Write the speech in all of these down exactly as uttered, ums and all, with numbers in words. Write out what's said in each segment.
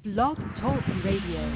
Blog Talk Radio.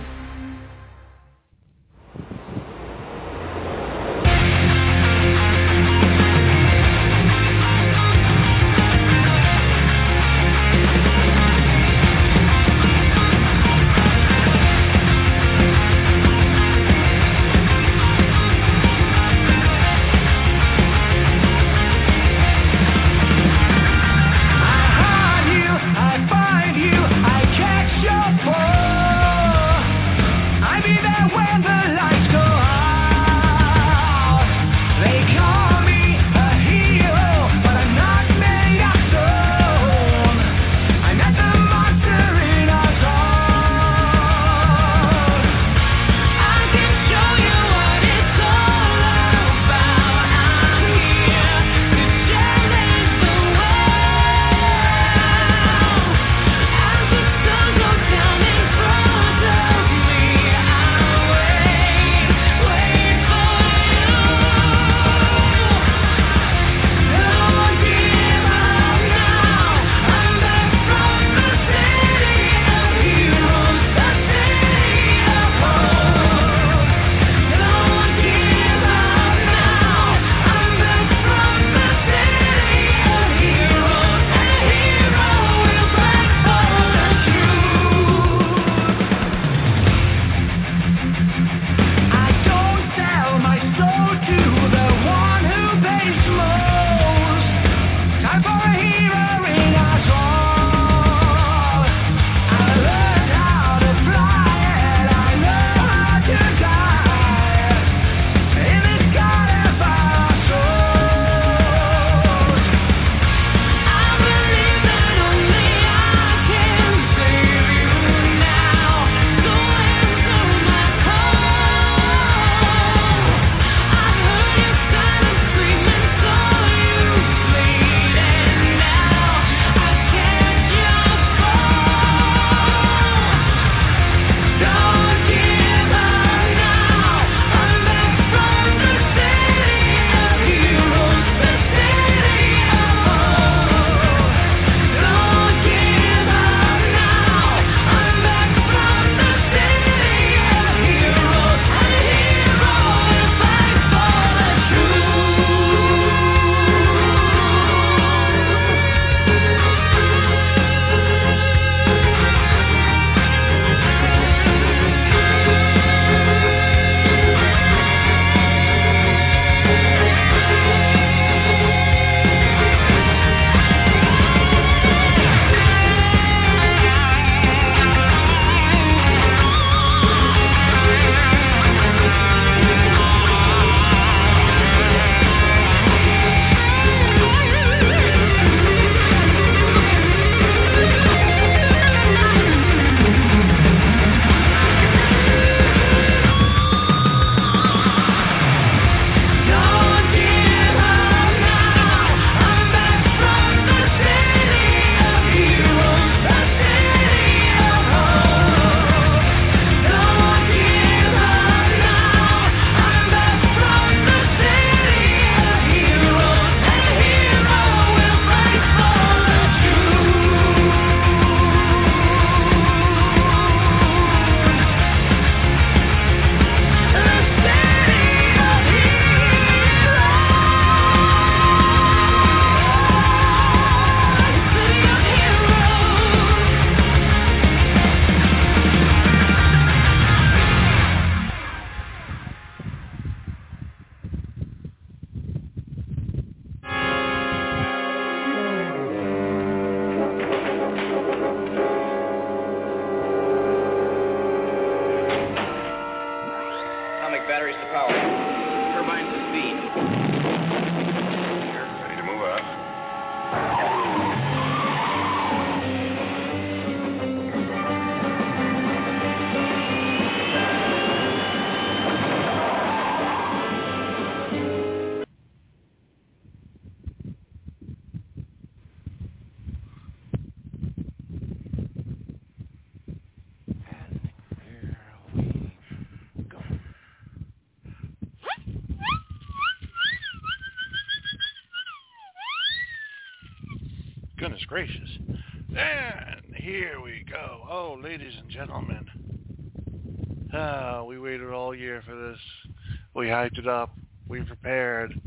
Goodness gracious. And here we go. Oh, ladies and gentlemen. Ah, we waited all year for this. We hyped it up. We prepared.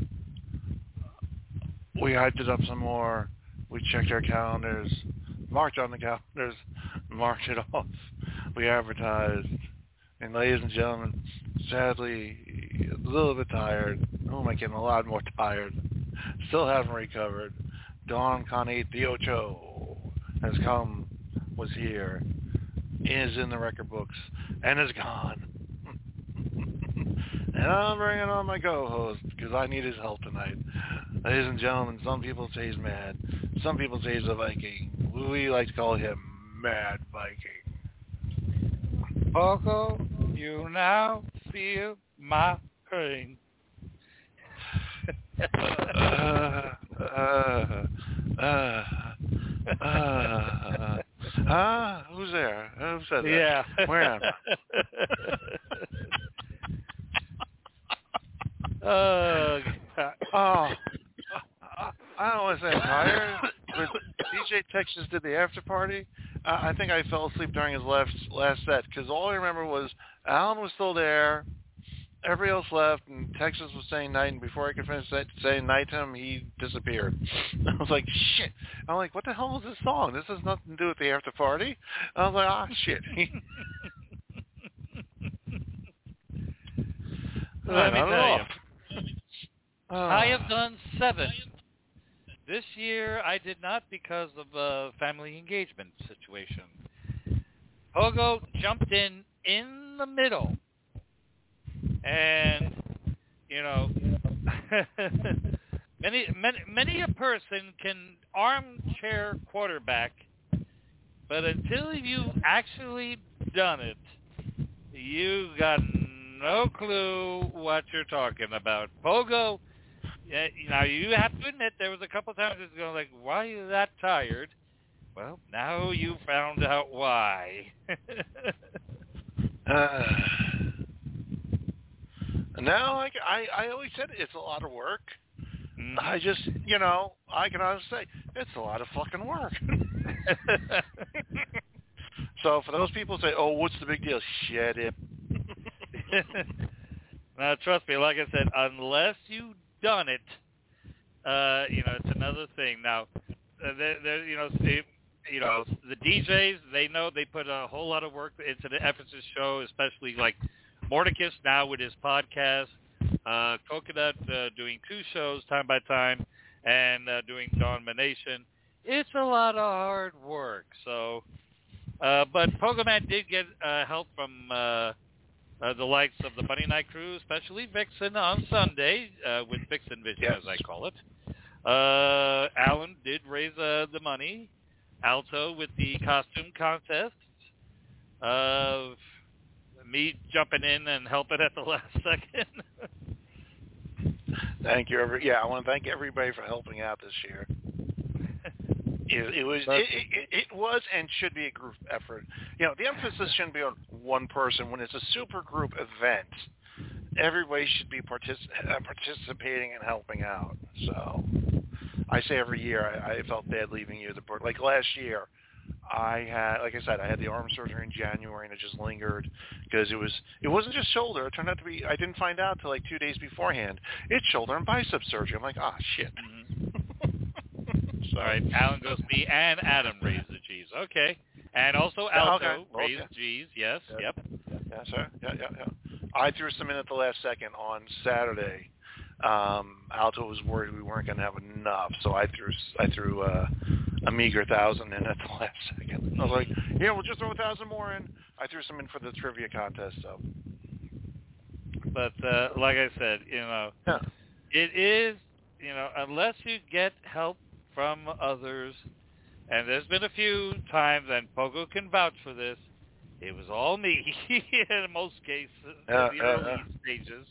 We hyped it up some more. We checked our calendars, marked on the calendars, marked it off. We advertised. And ladies and gentlemen, sadly, a little bit tired. Oh, I'm getting a lot more tired. Still haven't recovered. Don Connie Diocho has come, was here, is in the record books, and is gone. And I'm bringing on my co-host because I need his help tonight. Ladies and gentlemen, some people say he's mad. Some people say he's a Viking. We like to call him Mad Viking. Pogo, you now feel my pain. uh, uh, uh, uh, huh? Who's there? Who said that? Yeah. Where am I? uh, oh, I don't want to say I'm tired, but D J Texas did the after party. Uh, I think I fell asleep during his last last set because all I remember was Alan was still there. Everybody else left, and Texas was saying night, and before I could finish saying night to him, he disappeared. I was like, shit. I'm like, what the hell is this song? This has nothing to do with the after party. I was like, ah, shit. Let me tell you, oh. I have done seven. This year, I did not because of a family engagement situation. Pogo jumped in in the middle. And, you know, many, many, many a person can armchair quarterback, but until you've actually done it, you got no clue what you're talking about. Pogo, uh, now you have to admit there was a couple times it's going like, why are you that tired? Well, now you found out why. uh. No, I, I, I always said it's a lot of work. Mm. I just, you know, I can honestly say it's a lot of fucking work. So for those people who say, oh, what's the big deal? Shut it. Now, trust me, like I said, unless you've done it, uh, you know, it's another thing. Now, uh, they're, they're, you know, they, you know, the D Js, they know they put a whole lot of work into the Ephesus show, especially like Mordecus now with his podcast, uh, Coconut uh, doing two shows time by time, and uh, doing Domination. It's a lot of hard work. So, uh, but Pogoman did get uh, help from uh, uh, the likes of the Bunny Night Crew, especially Vixen on Sunday uh, with Vixen Vision, yes, as I call it. Uh, Alan did raise uh, the money. Alto with the costume contest. Uh, me jumping in and helping at the last second. Thank you. Every, yeah, I want to thank everybody for helping out this year. It, it was, it, it, it was, and should be a group effort. You know, the emphasis shouldn't be on one person. When it's a super group event, everybody should be partic- participating and helping out. So, I say every year, I, I felt bad leaving you the board. Like last year, I had, like I said, I had the arm surgery in January, and it just lingered because it was, it wasn't just shoulder. It turned out to be, I didn't find out till like two days beforehand. It's shoulder and bicep surgery. I'm like, ah, oh, shit. Mm-hmm. So, all right, Alan goes me and Adam raised the G's. Okay, and also Alto okay. raised okay. G's. Yes, yeah. yep. Yeah, sir. Yeah, yeah, yeah. I threw some in at the last second on Saturday. Um, Alto was worried we weren't going to have enough, so I threw I threw uh, a meager thousand in at the last second. I was like, yeah, we'll just throw a thousand more in. I threw some in for the trivia contest. So, but uh, like I said, you know, yeah. it is, you know, unless you get help from others, and there's been a few times, and Pogo can vouch for this, it was all me in most cases yeah, in the yeah, early yeah. stages.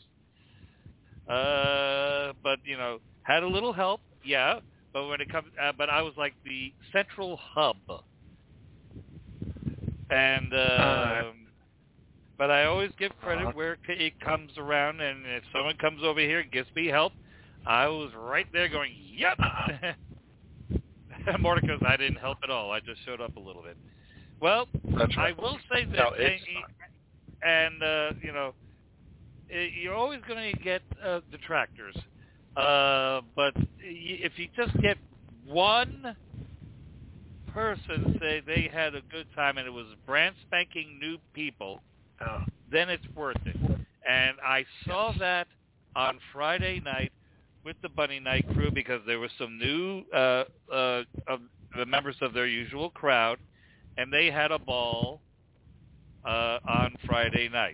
Uh, but you know, had a little help, yeah. But when it comes, uh, but I was like the central hub, and uh, uh, but I always give credit uh, where it comes around. And if someone comes over here and gives me help, I was right there going, "Yep." Mordecus, I didn't help at all. I just showed up a little bit. Well, That's right. I will say that, No, it's and, and uh, you know, it, you're always going to get uh, detractors. Uh, but if you just get one person say they had a good time and it was brand spanking new people, oh. then it's worth it. And I saw that on Friday night with the Bunny Night crew because there were some new uh, uh, of the members of their usual crowd, and they had a ball uh, on Friday night.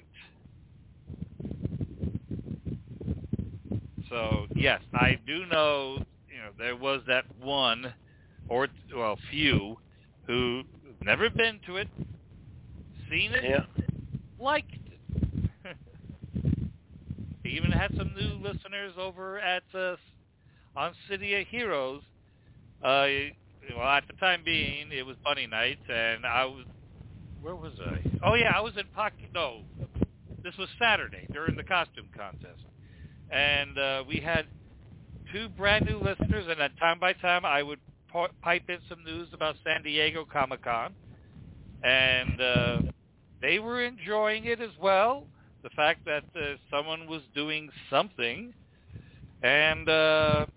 So, yes, I do know, you know, there was that one or, well, few who never been to it, seen it, Yeah. liked it. They even had some new listeners over at uh, on City of Heroes. Uh, well, at the time being, it was Bunny Night, and I was, where was I? Oh, yeah, I was in Pocket, no, this was Saturday during the costume contest. And uh, we had two brand new listeners, and at time by time I would po- pipe in some news about San Diego Comic-Con. And uh, they were enjoying it as well, the fact that uh, someone was doing something. And uh,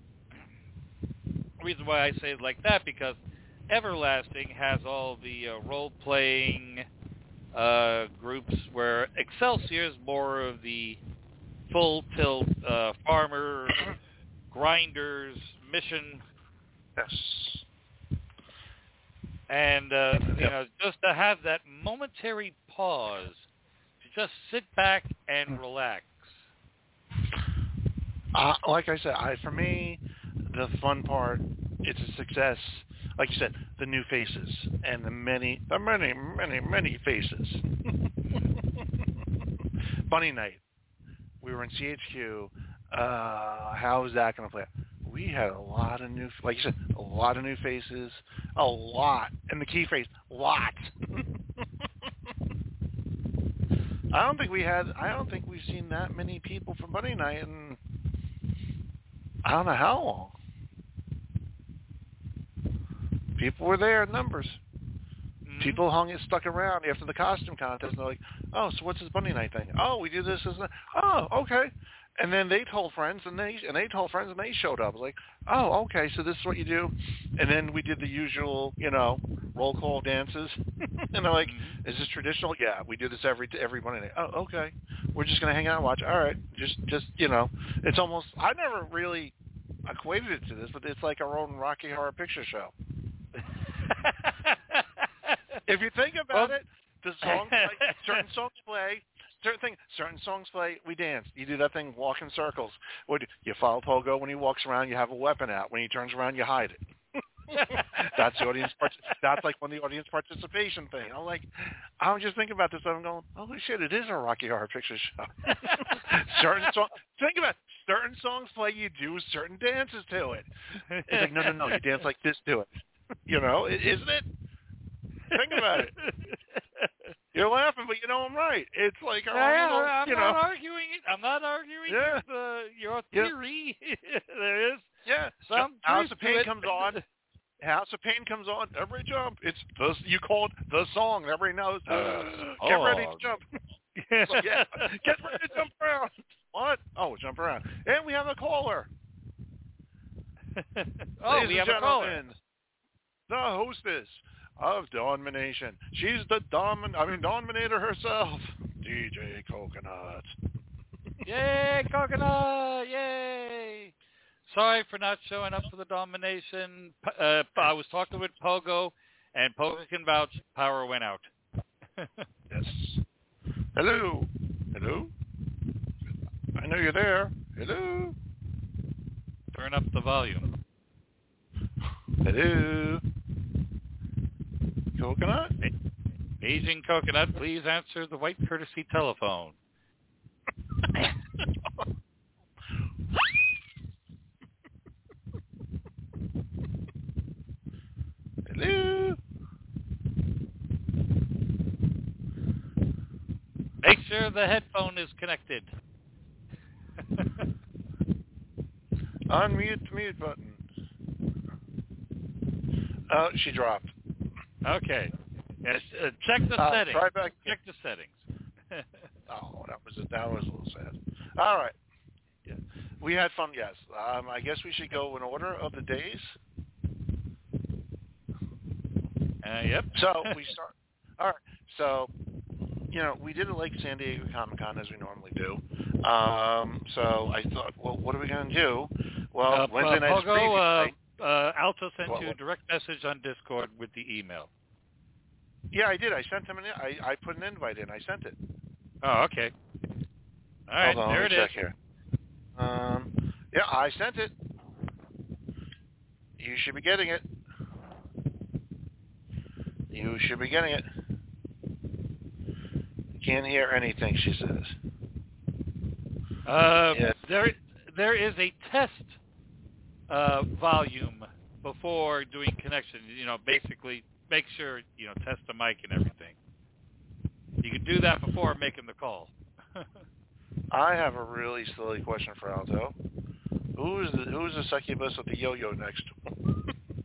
the reason why I say it like that, because Everlasting has all the uh, role-playing uh, groups where Excelsior is more of the full tilt uh, farmer, grinders, mission. Yes. And, uh, you know, just to have that momentary pause, to just sit back and relax. Uh, like I said, I, for me, the fun part, it's a success. Like you said, the new faces and the many, the many, many, many faces. Bunny Night. We were in C H Q. Uh, how is that going to play out? We had a lot of new, like you said, a lot of new faces, a lot, and the key phrase, lot. I don't think we had, I don't think we've seen that many people from Bunny Night in, I don't know how long. People were there in numbers. Mm-hmm. People hung it, stuck around after the costume contest, and they're like, oh, so what's this Bunny Night thing? Oh, we do this, this, and that. Oh, okay. And then they told friends, and they and they told friends, and they showed up. I was like, oh, okay, so this is what you do. And then we did the usual, you know, roll call dances. And they're like, is this traditional? Yeah, we do this every every Monday night. Oh, okay. We're just going to hang out and watch. All right. Just, just you know, it's almost, I never really equated it to this, but it's like our own Rocky Horror Picture Show. If you think about well, it, the songs, like, certain songs play, certain thing, certain songs play, we dance. You do that thing, walk in circles. What you follow Pogo when he walks around, you have a weapon out. When he turns around, you hide it. That's the audience. That's like one of the audience participation thing. I'm like, I'm just thinking about this. I'm going, holy shit, it is a Rocky Horror Picture Show. Certain songs. Think about it. Certain songs play. You do certain dances to it. It's like, no, no, no. You dance like this to it. You know, isn't it? Think about it. You're laughing, but you know I'm right. It's like our yeah, little, I'm you not know. arguing it. I'm not arguing yeah. with uh, your theory. Yeah. There is yeah. some House of Pain it. comes on. House of Pain comes on. Everybody jump. It's the you call it the song. Everybody knows. Uh, get oh. ready to jump. So, yeah. Get ready to jump around. What? Oh, jump around. And we have a caller. oh, Ladies we have and a caller. The hostess of Dominator. She's the domin I mean Dominator herself. D J Coconut. Yay, Coconut! Yay! Sorry for not showing up for the Domination. Uh, I was talking with Pogo, and Pogo can vouch. Power went out. Yes. Hello. Hello. I know you're there. Hello. Turn up the volume. Hello. Coconut? Aging Coconut, please answer the white courtesy telephone. Hello? Make sure the headphone is connected. Unmute the mute button. Oh, she dropped. Okay. Yes, uh, check the Uh, settings. try back. Check the settings. Oh, that was that was a little sad. All right. Yeah. We had fun. Yes. Um, I guess we should go in order of the days. Uh, yep. So we start. All right. So, you know, we did it like San Diego Comic-Con as we normally do. Um, so I thought, well, what are we going to do? Well, uh, Wednesday uh, night's Pogo, preview uh, night. uh, Alto sent What, you a what? direct message on Discord with the email. Yeah, I did. I sent him an. I I put an invite in. I sent it. Oh, okay. All right, Hold on, there let it me is. check here. Um, yeah, I sent it. You should be getting it. You should be getting it. Can't hear anything, she says. Uh, Yeah. There, there is a test uh, volume before doing connection. You know, basically make sure you know test the mic and everything. You can do that before making the call. I have a really silly question for Alto. Who's the who's the succubus with the yo-yo next to him?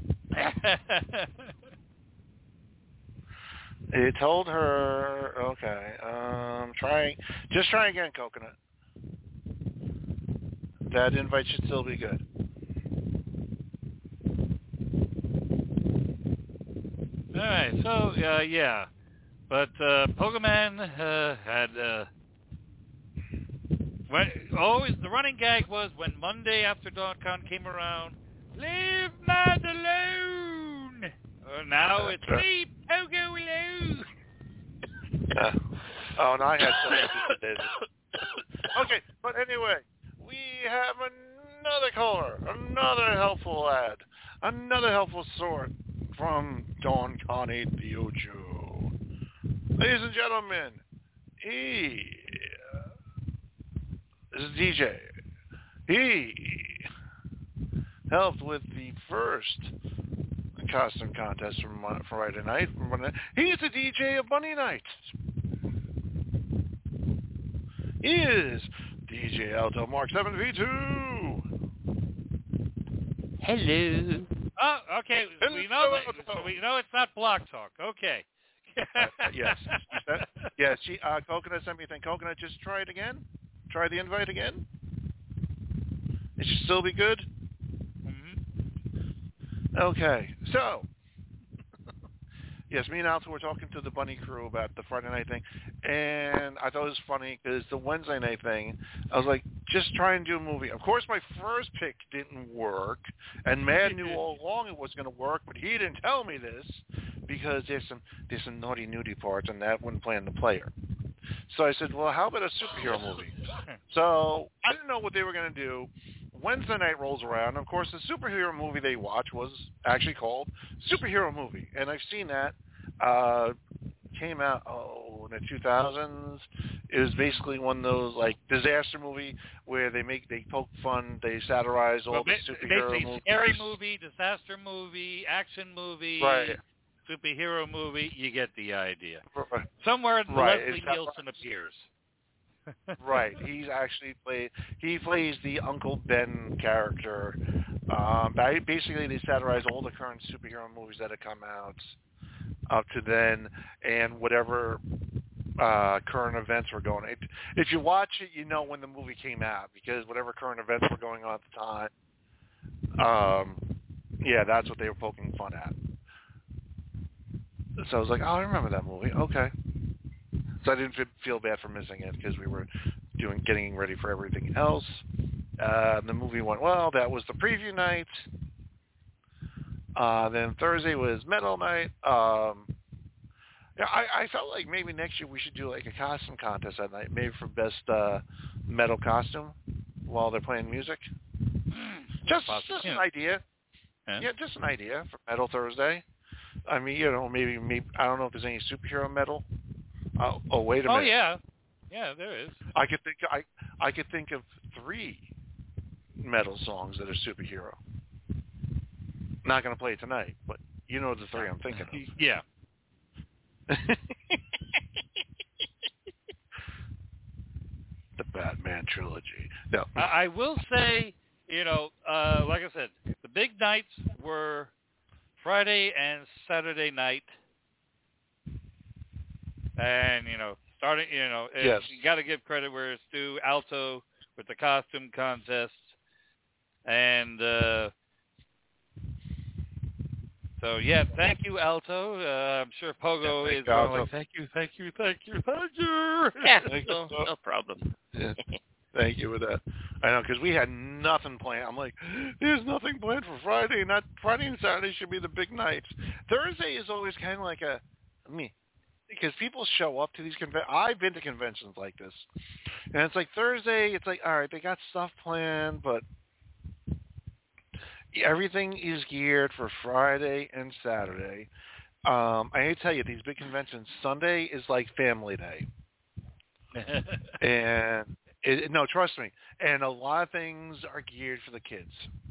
It told her, okay, um, try, just try again, Coconut. That invite should still be good. All right, so uh, yeah, but uh, Pokemon uh, had uh, when always the running gag was when Monday after DawnCon came around, leave Mad alone. Uh, now it's leave Pogo alone. Yeah. Oh, and I had so many people did. Okay, but anyway, we have another caller, another helpful ad, another helpful sort from Don Connie Diojo. Ladies and gentlemen, he this is D J. He helped with the first costume contest from Friday night. He's a D J of Bunny Night. He is D J Alto Mark seven V two. Hello. Oh, okay. We know that, so we know it's not Block Talk. Okay. uh, yes. That, yes. She, uh, Coconut sent me a thing. Coconut, just try it again. Try the invite again. It should still be good. Mm-hmm. Okay. So, yes, me and Alto were talking to the Bunny crew about the Friday night thing, and I thought it was funny because the Wednesday night thing, I was like, just try and do a movie. Of course, my first pick didn't work, and Mad knew all along it was going to work, but he didn't tell me this because there's some there's some naughty nudie parts, and that wouldn't play in the player. So I said, well, how about a superhero movie? So I didn't know what they were going to do. Wednesday night rolls around. Of course, the superhero movie they watched was actually called Superhero Movie, and I've seen that. Uh, came out oh in the two thousands. It was basically one of those like disaster movie where they make they poke fun, they satirize all well, the superhero basically movies. Scary movie, disaster movie, action movie, right. superhero movie. You get the idea. Right. Somewhere right. Leslie It's Nielsen appears. Right. He's actually played. He plays the Uncle Ben character. Um, basically, they satirize all the current superhero movies that have come out up to then, and whatever uh, current events were going. If, if you watch it, you know when the movie came out because whatever current events were going on at the time. Um, yeah, that's what they were poking fun at. So I was like, oh, I remember that movie. Okay. So I didn't feel bad for missing it because we were doing getting ready for everything else. Uh, the movie went well. That was the preview night. Uh, then Thursday was metal night. Um, yeah, I, I felt like maybe next year we should do like a costume contest that night, maybe for best uh, metal costume while they're playing music. Just, just an idea. Yeah. yeah, just an idea for Metal Thursday. I mean, you know, maybe, maybe I don't know if there's any superhero metal. Oh, oh, wait a oh, minute. Oh yeah, yeah, there is. I could think I I could think of three metal songs that are superhero. Not going to play it tonight, but you know the three I'm thinking of. Yeah. The Batman trilogy. No. I, I will say, you know, uh, like I said, the big nights were Friday and Saturday night. And, you know, starting, you know, Yes. you got to give credit where it's due. Alto with the costume contest. And uh, so, yeah, thank you, Alto. Uh, I'm sure Pogo yeah, is going Alto. like, thank you, thank you, thank you, thank you. Yeah, Thank no, you. no problem. Yeah. Thank you with that. I know, because we had nothing planned. I'm like, there's nothing planned for Friday. Not Friday and Saturday should be the big nights. Thursday is always kind of like a, I mean, because people show up to these conventions. I've been to conventions like this. And it's like Thursday, it's like, all right, they got stuff planned, but everything is geared for Friday and Saturday. Um, I need to tell you, these big conventions, Sunday is like family day. and it, no, trust me. And a lot of things are geared for the kids.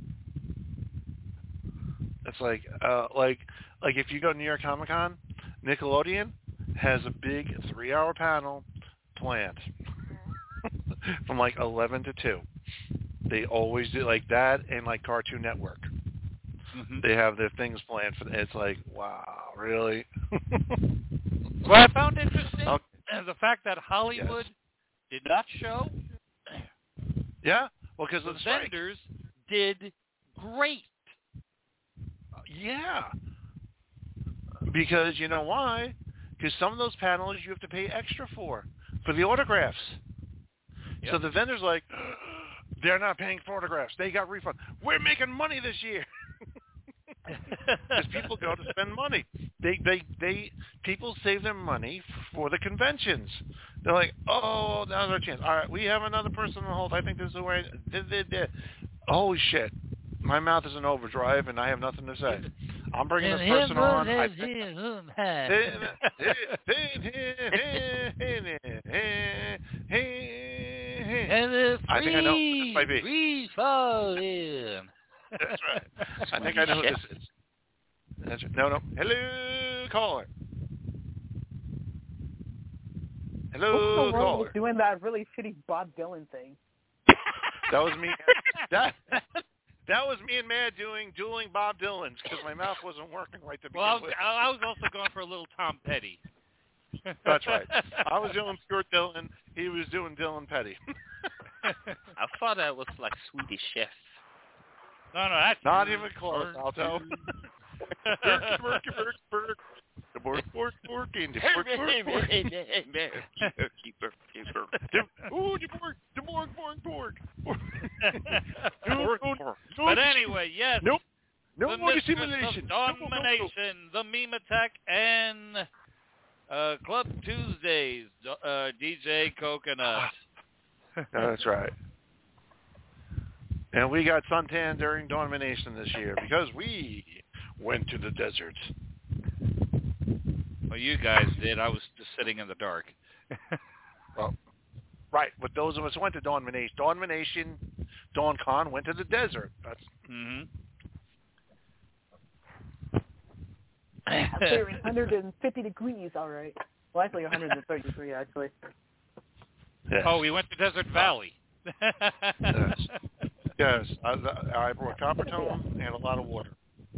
It's like, uh, like, like if you go to New York Comic Con, Nickelodeon has a big three-hour panel planned from like eleven to two. They always do like that, and like Cartoon Network. Mm-hmm. They have their things planned for. It's like, wow, really? What I found interesting okay. is the fact that Hollywood yes. did not show. Yeah, well, because the of the strike. vendors did great. Uh, yeah, because you know why? Because some of those panels you have to pay extra for, for the autographs. Yep. So the vendors like, they're not paying for autographs. They got refund. We're making money this year. Because people go to spend money. They, they, they, people save their money for the conventions. They're like, oh, now's our chance. All right, we have another person on hold. I think this is the way. Holy shit. My mouth is in overdrive, and I have nothing to say. I'm bringing this person on. I think... And the I think I know who this might be. Freeze falling. That's right. I think I know who this is. That's right. No, no. Hello, caller. Hello, What's the world caller. was doing that really shitty Bob Dylan thing? That was me. That that was me and Mad doing dueling Bob Dylan's because my mouth wasn't working right to begin well, I was, with. I was also going for a little Tom Petty. That's right. I was doing pure Dylan. He was doing Dylan Petty. I thought that was like Swedish Chef. No, no, that's not even close. I'll tell. Bork, bork, bork, bork. The bork, bork, bork, and the bork, bork, bork. Ooh, the bork, the bork, bork, bork. Bork, bork. But anyway, yes. Nope. No the more Mistress dissimulation. Of Domination, the Meme Attack, and uh, Club Tuesdays, uh, D J Coconut. That's right. And we got suntan during Domination this year because we went to the desert. Well, you guys did. I was just sitting in the dark. Well, right. But those of us who went to Domination, Domination, Dawn Con went to the desert. That's. Mm-hmm. Clear one hundred fifty degrees, all right. Well, actually one hundred thirty-three, actually. Yes. Oh, we went to Desert Valley. Yes. Yes. I, I brought copper tone and a lot of water.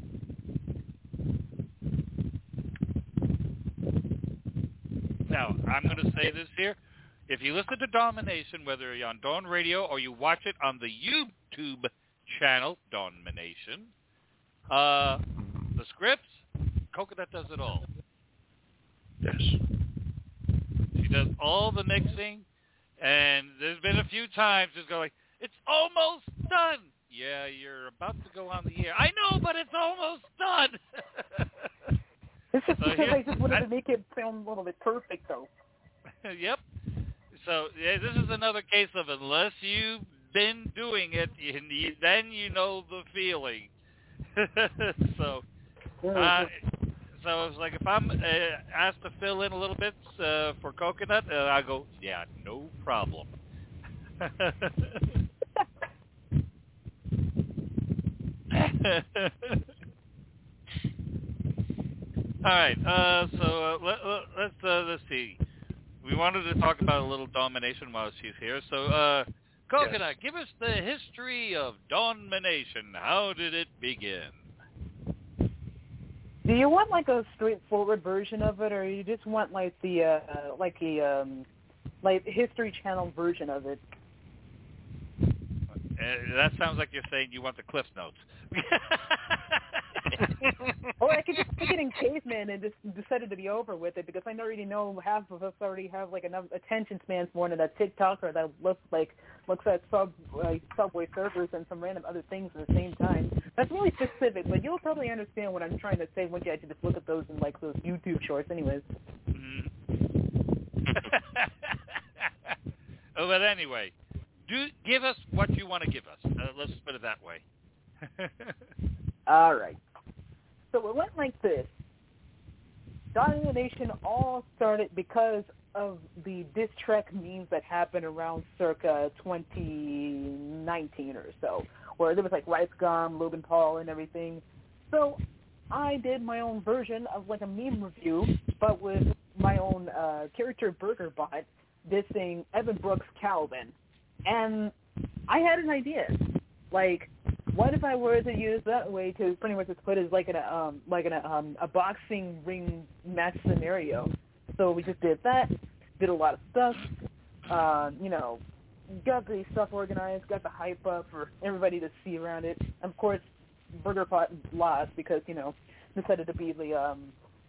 Now, I'm going to say this here. If you listen to Domination, whether you're on Dawn Radio or you watch it on the YouTube channel, Domination, uh, the scripts, Coconut does it all. Yes. She does all the mixing, and there's been a few times it's going, it's almost done. Yeah, you're about to go on the air. I know, but it's almost done. It's just so because I just wanted I, to make it sound a little bit perfect, though. Yep. So yeah, this is another case of unless you've been doing it, you, you, then you know the feeling. so, uh, so it's like if I'm uh, asked to fill in a little bit uh, for Coconut, uh, I go, yeah, no problem. All right. Uh, so uh, let, let, let's uh, let's see. We wanted to talk about a little Domination while she's here. So, uh, Coconut, yes. Give us the history of Domination. How did it begin? Do you want like a straightforward version of it, or you just want like the uh, like the um, like History Channel version of it? Uh, that sounds like you're saying you want the Cliff Notes. Or I could just stick it in caveman and just decided to be over with it, because I already know half of us already have like enough attention spans more than that TikToker that looks like looks at sub like Subway surfers and some random other things at the same time. That's really specific, but you'll probably understand what I'm trying to say once you actually just look at those in like those YouTube shorts, anyways. Mm. Oh, but anyway, do give us what you want to give us. Uh, let's put it that way. All right. So it went like this. Domination all started because of the diss track memes that happened around circa twenty nineteen or so, where there was like Rice Gum, Logan Paul, and everything. So I did my own version of like a meme review, but with my own uh, character Burger Bot dissing Evan Brooks Calvin. And I had an idea. Like, what if I were to use that way to pretty much just put it as like in a um like in a um a boxing ring match scenario? So we just did that, did a lot of stuff, uh, you know, got the stuff organized, got the hype up for everybody to see around it. Of course, Burger Pot lost because, you know, decided to be the um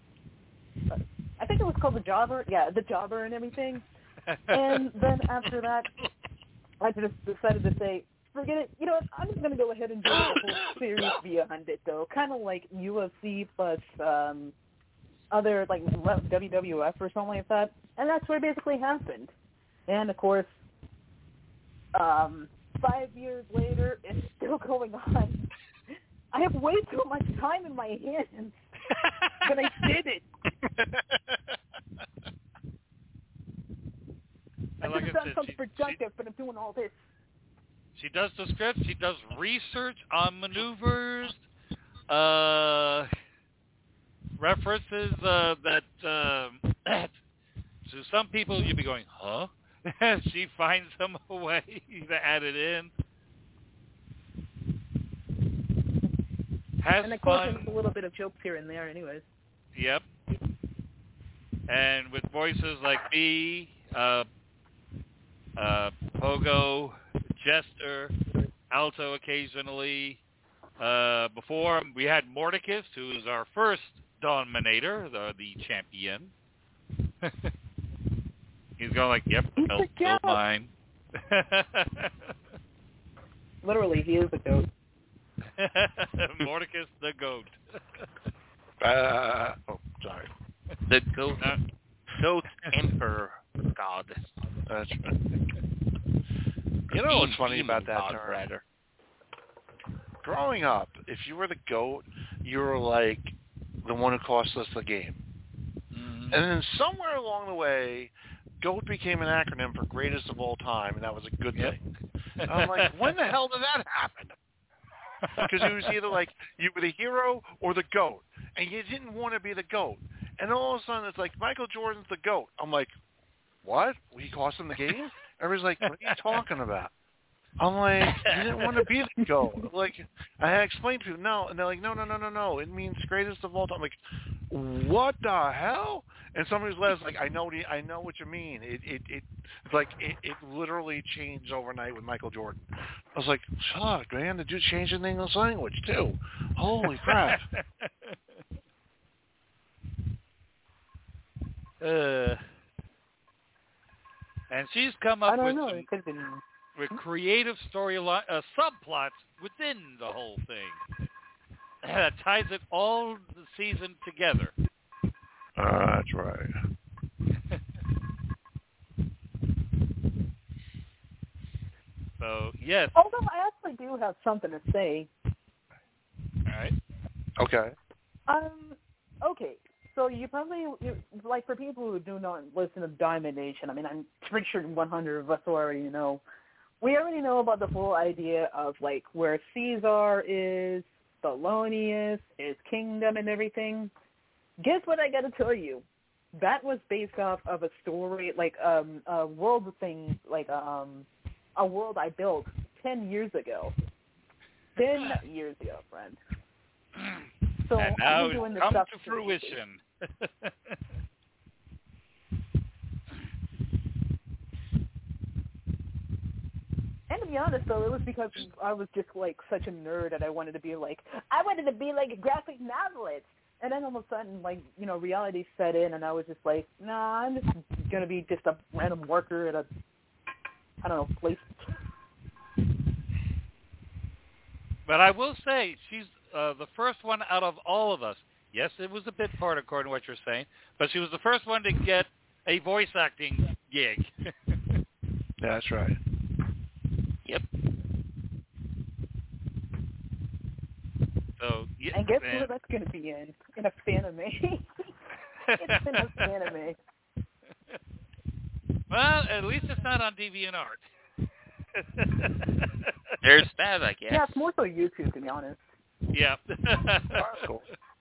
I think it was called the Jobber, yeah, the Jobber and everything. And then after that, I just decided to say, forget it. You know what? I'm just going to go ahead and do the whole series behind it, though. Kind of like U F C plus um, other, like, W W F or something like that. And that's what basically happened. And, of course, um, five years later, it's still going on. I have way too much time in my hands, but I did it. I like should have I done said, something she, productive, but I'm doing all this. She does the script. She does research on maneuvers, uh, references uh, that um, to some people you'd be going, huh? She finds them a way to add it in. Has and of course, fun. there's a little bit of jokes here and there, anyways. Yep. And with voices like me, uh, uh, Pogo, Jester, Alto occasionally. Uh, before we had Mordecus, who is our first Dominator, the, the champion. He's going like, yep, no, still mine. Literally, he is the goat. Mordecus the goat. uh, oh, sorry. The goat, uh, goat emperor god. That's right. You know what's funny about that god, term? rather. Growing up, if you were the GOAT, you were like the one who cost us the game. Mm-hmm. And then somewhere along the way, GOAT became an acronym for greatest of all time, and that was a good Yep. thing. And I'm like, when the hell did that happen? Because it was either like you were the hero or the GOAT, and you didn't want to be the GOAT. And all of a sudden, it's like Michael Jordan's the GOAT. I'm like, what? We cost him the game? Everybody's like, what are you talking about? I'm like, you didn't want to be the GOAT. Like, I had explained to people, no, and they're like, no, no, no, no, no. It means greatest of all time. I'm like, what the hell? And somebody's last like, I know, what you, I know what you mean. It, it, it, it's like it, it literally changed overnight with Michael Jordan. I was like, fuck, man, the dude changed the English language too. Holy crap. uh, and she's come up I don't with know. some, It could have been. with creative storyline uh, subplots within the whole thing that ties it all the season together. Uh, that's right. So yes. Although I actually do have something to say. All right. Okay. Um. Okay. So you probably you, like for people who do not listen to Diamond Nation. I mean, I'm pretty sure one hundred of us already know. We already know about the whole idea of like where Caesar is, Thelonious, his kingdom, and everything. Guess what I got to tell you? That was based off of a story, like um, a world thing, like um, a world I built ten years ago. Ten years ago, friend. So and I've now been doing it's this come stuff to for years. fruition. And to be honest, though, it was because I was just like such a nerd that I wanted to be like I wanted to be like a graphic novelist. And then all of a sudden, like you know, reality set in, and I was just like, nah, I'm just gonna be just a random worker at a I don't know place. But I will say, she's uh, the first one out of all of us. Yes, it was a bit part according to what you're saying, but she was the first one to get a voice acting gig. That's right. Yep. So, yeah, And guess man. who that's going to be in? In a fanime. It's in a fanime. Well, at least it's not on DeviantArt. There's that, I guess. Yeah, it's more so YouTube, to be honest. Yeah. That's cool.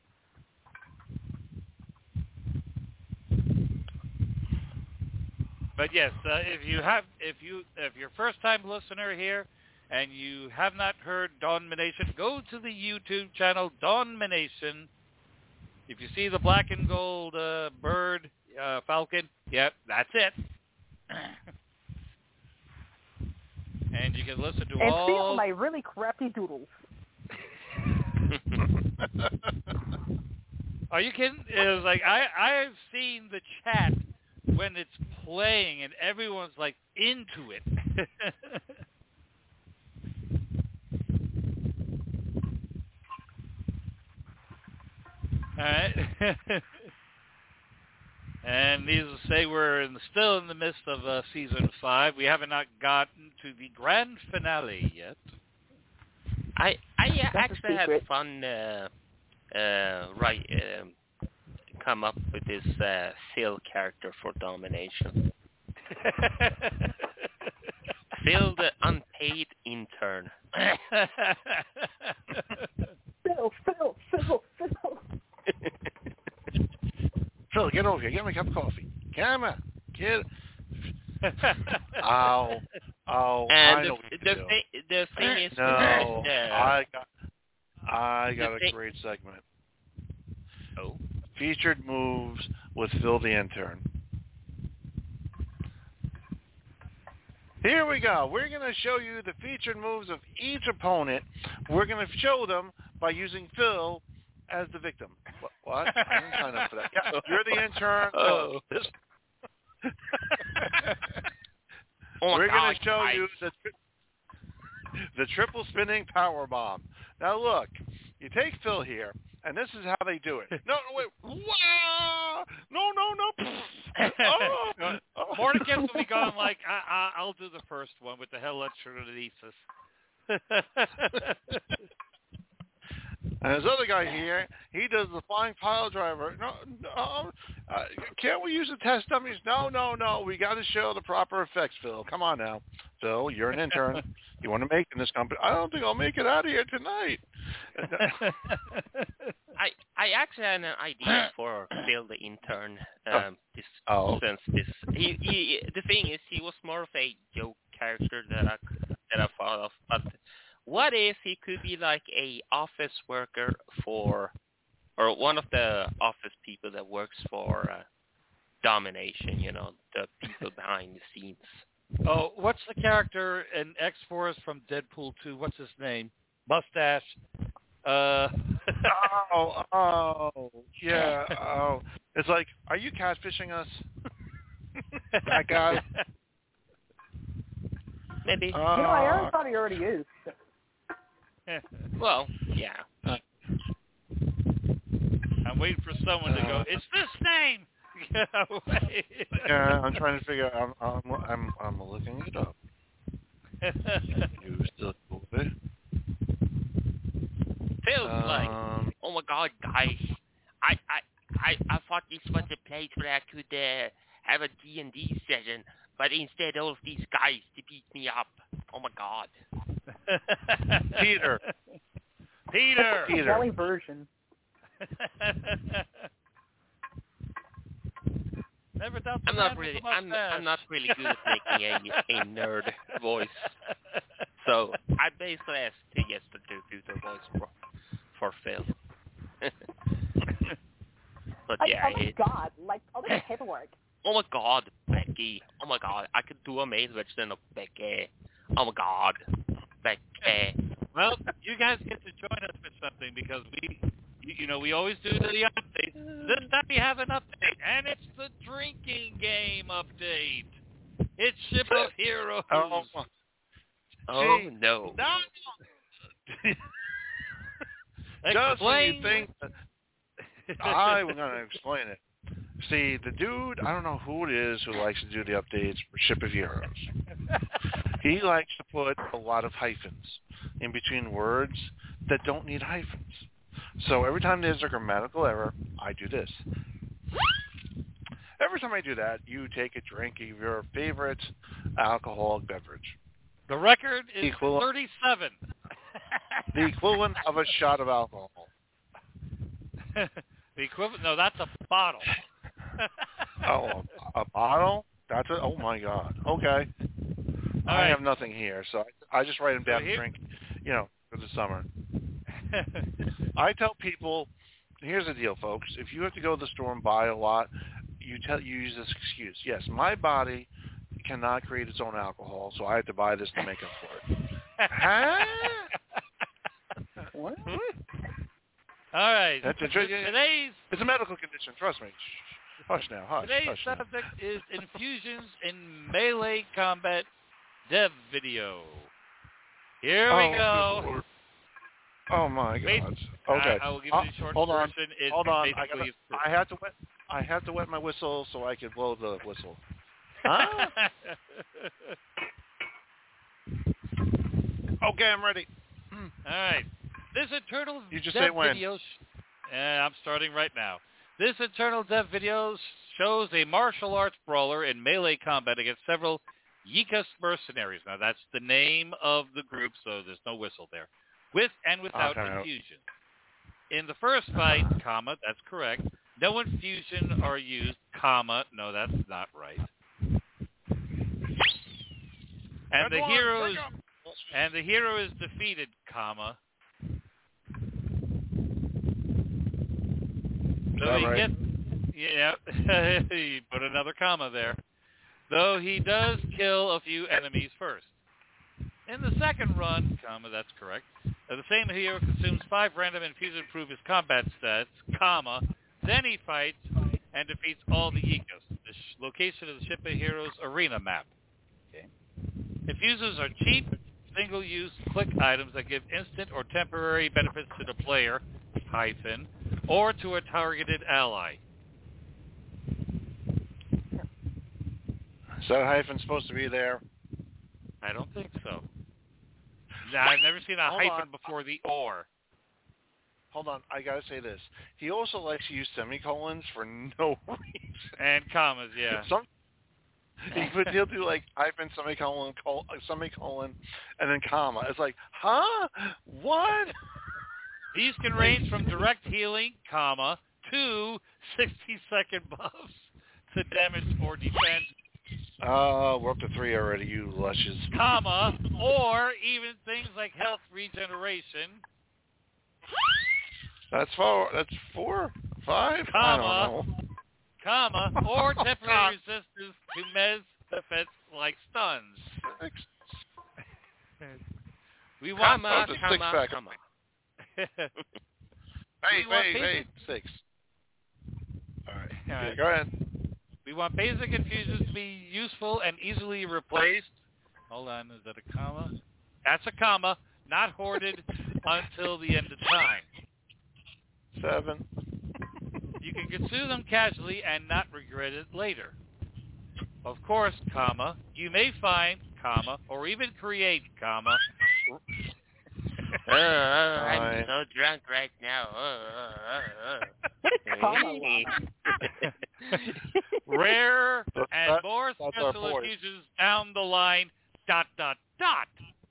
But yes, uh, if you have, if you, if you're a first-time listener here, and you have not heard Domination, go to the YouTube channel Domination. If you see the black and gold uh, bird, uh, falcon, yep, that's it. And you can listen to And all... see all my really crappy doodles. Are you kidding? It was like, I, I've seen the chat when it's playing, and everyone's like into it. All right. And needless to say, we're in the, still in the midst of uh, season five. We haven't not gotten to the grand finale yet. I I uh, That's a actually had secret. fun uh, uh, right um, come up with this uh, Phil character for Domination. Phil, the unpaid intern. Phil, Phil, Phil, Phil. Phil, get over here. Get me a cup of coffee. Come on. Get Ow. Ow. I And know the, what you the, do. thing, the thing is, No. uh, I got, I got the a thing- great segment. oh, Featured moves with Phil the intern. Here we go. We're going to show you the featured moves of each opponent. We're going to show them by using Phil as the victim. What? what? I didn't sign up for that. Yeah, you're the intern. Oh. This. oh my We're God, going to show I- you the, tri- the triple spinning power bomb. Now look, you take Phil here, and this is how they do it. No, no, wait. Wow! No, no, no. Oh, oh. Mordecai will be going like, I, I, I'll do the first one with the electrolysis. And this other guy here, he does the flying pile driver. No, no. Uh, can't we use the test dummies? No, no, no. We got to show the proper effects, Phil. Come on now. Phil, you're an intern. You want to make in this company? I don't think I'll make it out of here tonight. I I actually had an idea for Phil the intern. Um, this Oh. since this he, he the thing is he was more of a joke character that I that I thought of. But what if he could be like a office worker for, or one of the office people that works for uh, Domination? You know, the people behind the scenes. Oh, what's the character in X-Force from Deadpool two? What's his name? Mustache. Uh, oh, oh, yeah. Oh, it's like, are you catfishing us? That guy. Maybe. Uh, You know, I already thought he already is. Well, yeah. I'm waiting for someone to go, it's this name! Get away. yeah, I'm trying to figure out. I'm, I'm, I'm, I'm looking it up. You still over? Feels like, Um, oh my God, guys! I I I, I thought this was a place where I could uh, have a D and D session, but instead all of these guys to beat me up. Oh my God! Peter. Peter! Peter. Valley version. Never doubt the I'm man not with really the I'm mustache. I'm not really good at making a a nerd voice, so I basically asked to yes to do do the voice for for Phil. But Like, yeah, oh my it, God, like all this paperwork. oh my God, Becky. Oh my God, I could do a mail version of Becky. Oh my God, Becky. Well, you guys get to join us for something because we, you, you know, we always do the update. This time we have an update, and it's the drinking game update. It's Ship of Heroes. Oh, Oh See, no. no. Just when you Explain. think I'm going to explain it. See, the dude, I don't know who it is who likes to do the updates for Ship of Heroes. He likes to put a lot of hyphens in between words that don't need hyphens. So every time there's a grammatical error, I do this. Every time I do that, you take a drink of your favorite alcoholic beverage. The record is Equal- thirty-seven. The equivalent of a shot of alcohol. The equivalent? No, that's a bottle. Oh, a, a bottle? That's a, oh my God. Okay. All I right. have nothing here, so I, I just write them down So to here- drink, you know, for the summer. I tell people, here's the deal, folks. If you have to go to the store and buy a lot, you tell you use this excuse. Yes, my body cannot create its own alcohol, so I have to buy this to make up for it. Huh? What? All right. That's a, Today's it's a medical condition. Trust me. Shh. Hush now. Hush. today's hush now. subject is infusions in melee combat dev video. Here Oh, we good go. Lord. Oh my Wait. God. Okay. I, I will give Uh, you the short hold on. version. It's Hold on. I, basically gotta, I have to wet. I have to wet my whistle so I can blow the whistle. Huh? Okay, I'm ready. All right. This Eternal You just Dev say when. video. Sh- uh, I'm starting right now. This Eternal Dev video shows a martial arts brawler in melee combat against several Yikas mercenaries. Now that's the name of the group, so there's no whistle there. With and without Okay. infusion. In the first fight, comma, that's correct. No infusion are used, comma, no, that's not right. And the Red one, hero is bring 'em. and the hero is defeated, comma. Is So that he right? gets, yeah, he put another comma there. Though he does kill a few enemies first. In the second run, comma, that's correct. uh, The same hero consumes five random infusions to improve his combat stats, comma. Then he fights and defeats all the Yikos. The sh- location of the Ship of Heroes arena map. Okay. Infusers are cheap, single-use click items that give instant or temporary benefits to the player, hyphen, or to a targeted ally. Is that hyphen supposed to be there? I don't think so. Now, I've never seen a Hold hyphen on. before the or. Hold on, I gotta say this. He also likes to use semicolons for no reason. And commas, yeah. Some he would he'll do like hyphen semicolon col, semicolon and then comma. It's like, huh? What? These can range from direct healing, comma, to sixty-second buffs to damage or defense, Uh, we're up to three already, you lushes. comma, or even things like health regeneration, That's four. That's four, five. Comma. I don't know. comma, or temporary resistance to mez effects like stuns. Six. We want Comma, Oh, the comma, six-pack. comma. Hey, We want hey, hey, basic- six. All right. All Yeah, right. go ahead. We want basic infusions to be useful and easily replaced. Hold on, is that a comma? That's a comma, not hoarded until the end of time. Seven. You can consume them casually and not regret it later. Of course, comma, you may find, comma, or even create, comma. Uh, uh, I'm Fine. so drunk right now. Uh, uh, uh, Comma, uh. Rare That- and that- more that's our special point. infusions down the line, dot, dot, dot.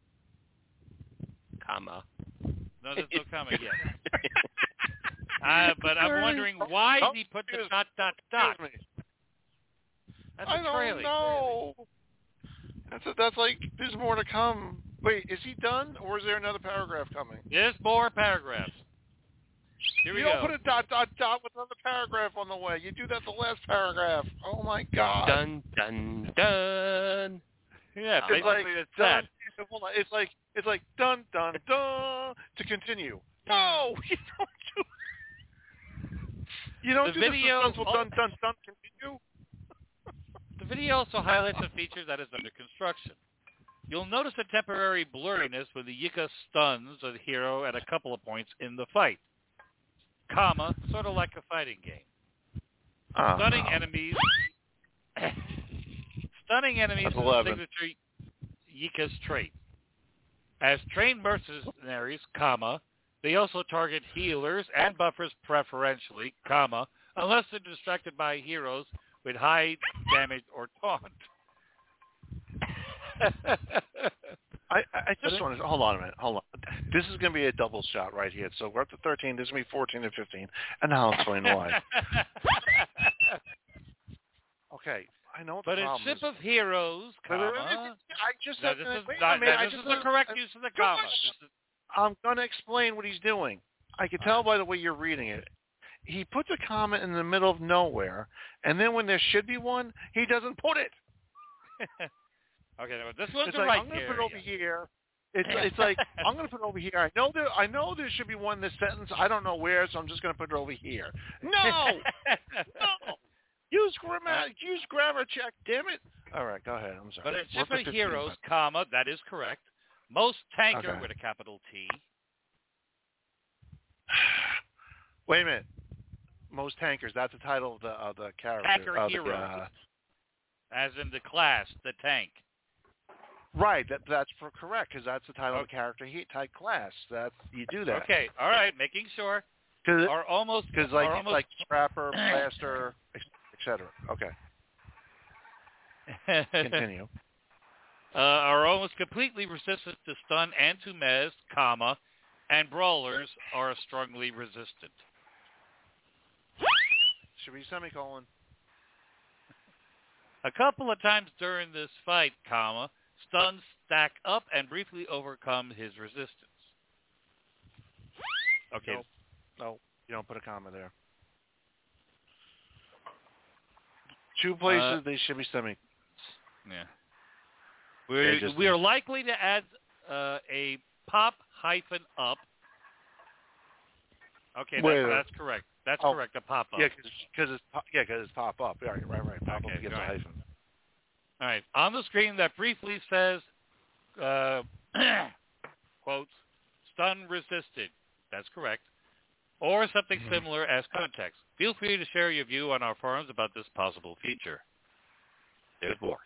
Comma. No, there's no comma yet. Uh, but I'm wondering why Oh, he put the excuse- dot, dot, dot. Excuse me. That's I a don't trailing. know. That's a, that's like there's more to come. Wait, is he done, or is there another paragraph coming? There's more paragraphs. Here we you go. don't put a dot, dot, dot with another paragraph on the way. You do that the last paragraph. Oh, my God. Dun, dun, dun. Yeah, It's basically like, it's dun, that. hold on. It's like, it's like, dun, dun, dun, to continue. No, you don't do You don't The do video- the suspenseful dun, dun, dun, continue. The video also highlights a feature that is under construction. You'll notice a temporary blurriness when the Yika stuns the hero at a couple of points in the fight. Comma, sort of like a fighting game. Oh, Stunning no. enemies... Stunning enemies is That's a eleven. signature Yika's trait. As trained mercenaries, comma, they also target healers and buffers preferentially, comma, unless they're distracted by heroes with high damage or taunt. I, I just want to hold on a minute. Hold on. This is going to be a double shot right here. So we're up to thirteen. This is going to be fourteen and fifteen, and I'll explain why. Okay, I know what the But in problem Ship is. of Heroes, Wait, wait, wait, comma, wait, I just no, said this is wait not, a minute, no, I this just is the said- correct I- use of the Go comma. on. This is, I'm going to explain what he's doing. I can tell by the way you're reading it. He puts a comma in the middle of nowhere, and then when there should be one, he doesn't put it. okay, no, this one's It's the like, right I'm going to area. put it over here. It's, it's like, I'm going to put it over here. I know there I know there should be one in this sentence. I don't know where, so I'm just going to put it over here. No! No! Use grammar, use grammar check, damn it. All right, go ahead. I'm sorry. But in We're Ship for of fifteen Heroes, minutes. comma, that is correct. Most tanker Okay. with a capital T. Wait a minute. Most tankers. That's the title of the of the character. Tanker of the, hero. uh, As in the class, the tank. right. That that's for correct because that's the title of the character he type class. That you do that. Okay, all right, making sure. Because Or almost, like or almost, like scrapper, blaster, et cetera. Okay. Continue. uh, are almost completely resistant to stun and to mez, comma, and brawlers are strongly resistant. Should be semicolon. A couple of times during this fight, comma, stuns stack up and briefly overcome his resistance. Okay. No, no, you don't put a comma there. Two places Uh, they should be semi. Yeah. They We just- we are likely to add uh, a pop hyphen up. Okay, Wait, that's, uh, that's correct. That's oh, correct. A pop up. Yeah, because it's po- yeah, because it's pop up. Yeah, right, right. Pop Okay, up against go a ahead. hyphen. All right. On the screen, that briefly says, uh, quotes, stun resisted. That's correct. Or something Mm-hmm. similar as context. Feel free to share your view on our forums about this possible feature. There's more.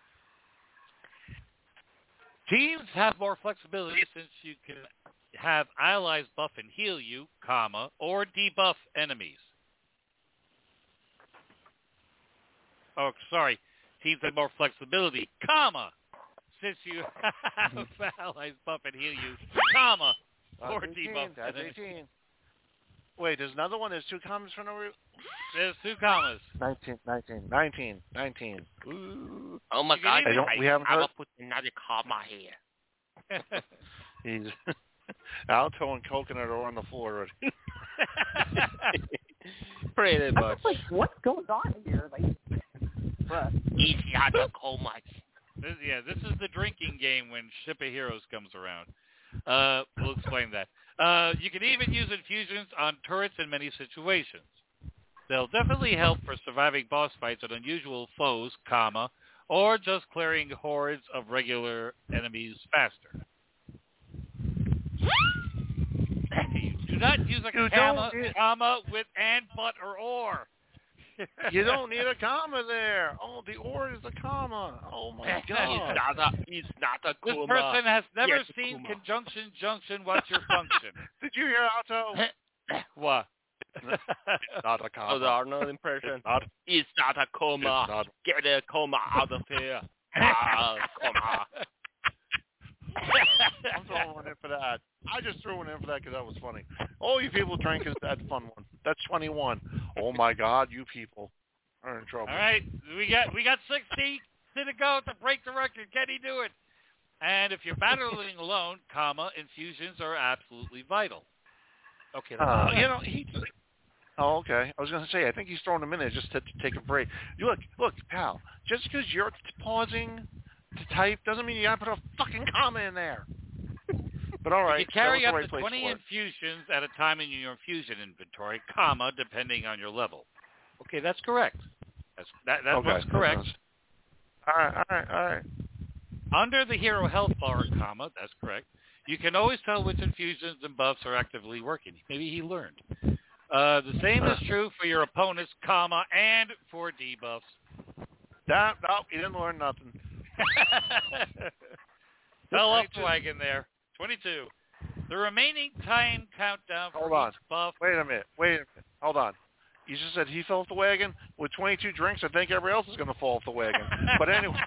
Teams have more flexibility since you can have allies buff and heal you, comma, or debuff enemies. Oh, sorry. Teams have more flexibility, comma, since you have allies buff and heal you, comma, or That's eighteen. debuff That's enemies. eighteen. Wait, there's another one. There's two commas for no reason. There's two commas. nineteen, nineteen, nineteen, nineteen. Ooh. Oh my You god, can I don't- I, we haven't I will heard- put another comma here. He's Alto and coconut are on the floor already. Pretty I'm much. just like, what's going on here? Like, bruh. It's not a comma. This, yeah, this is the drinking game when Ship of Heroes comes around. Uh, we'll explain that. Uh, you can even use infusions on turrets in many situations. They'll definitely help for surviving boss fights and unusual foes, comma, or just clearing hordes of regular enemies faster. Do not use a You comma, don't need- comma with and, but, or or. You don't need a comma there. Oh, the or is the comma. Oh my It's god. not a, it's not a This comma. person has never Yes, seen comma. conjunction junction. What's your function? Did you hear Alto? What? Not a comma. Oh, the Arnold impression. It's not. It's not a It's comma. not. Get a comma out of here. Ah, comma. I'm throwing one in for that. I just threw one in for that because that was funny. Oh, you people drink is that fun one. That's twenty-one. Oh my God, you people are in trouble. All right, we got we got sixty to go to break the record. Can he do it? And if you're battling alone, comma, infusions are absolutely vital. Okay. Uh, you know, he. Oh, okay. I was going to say, I think he's throwing him in there just to, to take a break. You look, look, pal. Just because you're pausing to type doesn't mean you got to put a fucking comma in there. But all right, you carry that up was the to right place twenty for it. infusions at a time in your infusion inventory, comma, depending on your level. Okay, that's correct. That's that, that's okay. what's correct. Okay. All right, all right, all right. Under the hero health bar, comma, that's correct. You can always tell which infusions and buffs are actively working. Maybe he learned. Uh, the same is true for your opponents, comma, and for debuffs. No, no, he didn't learn nothing. Fell off the wagon there. twenty-two. The remaining time countdown for Hold on. each buff. Wait a minute. Wait a minute. Hold on. You just said he fell off the wagon? With twenty-two drinks, I think everybody else is going to fall off the wagon. But anyway.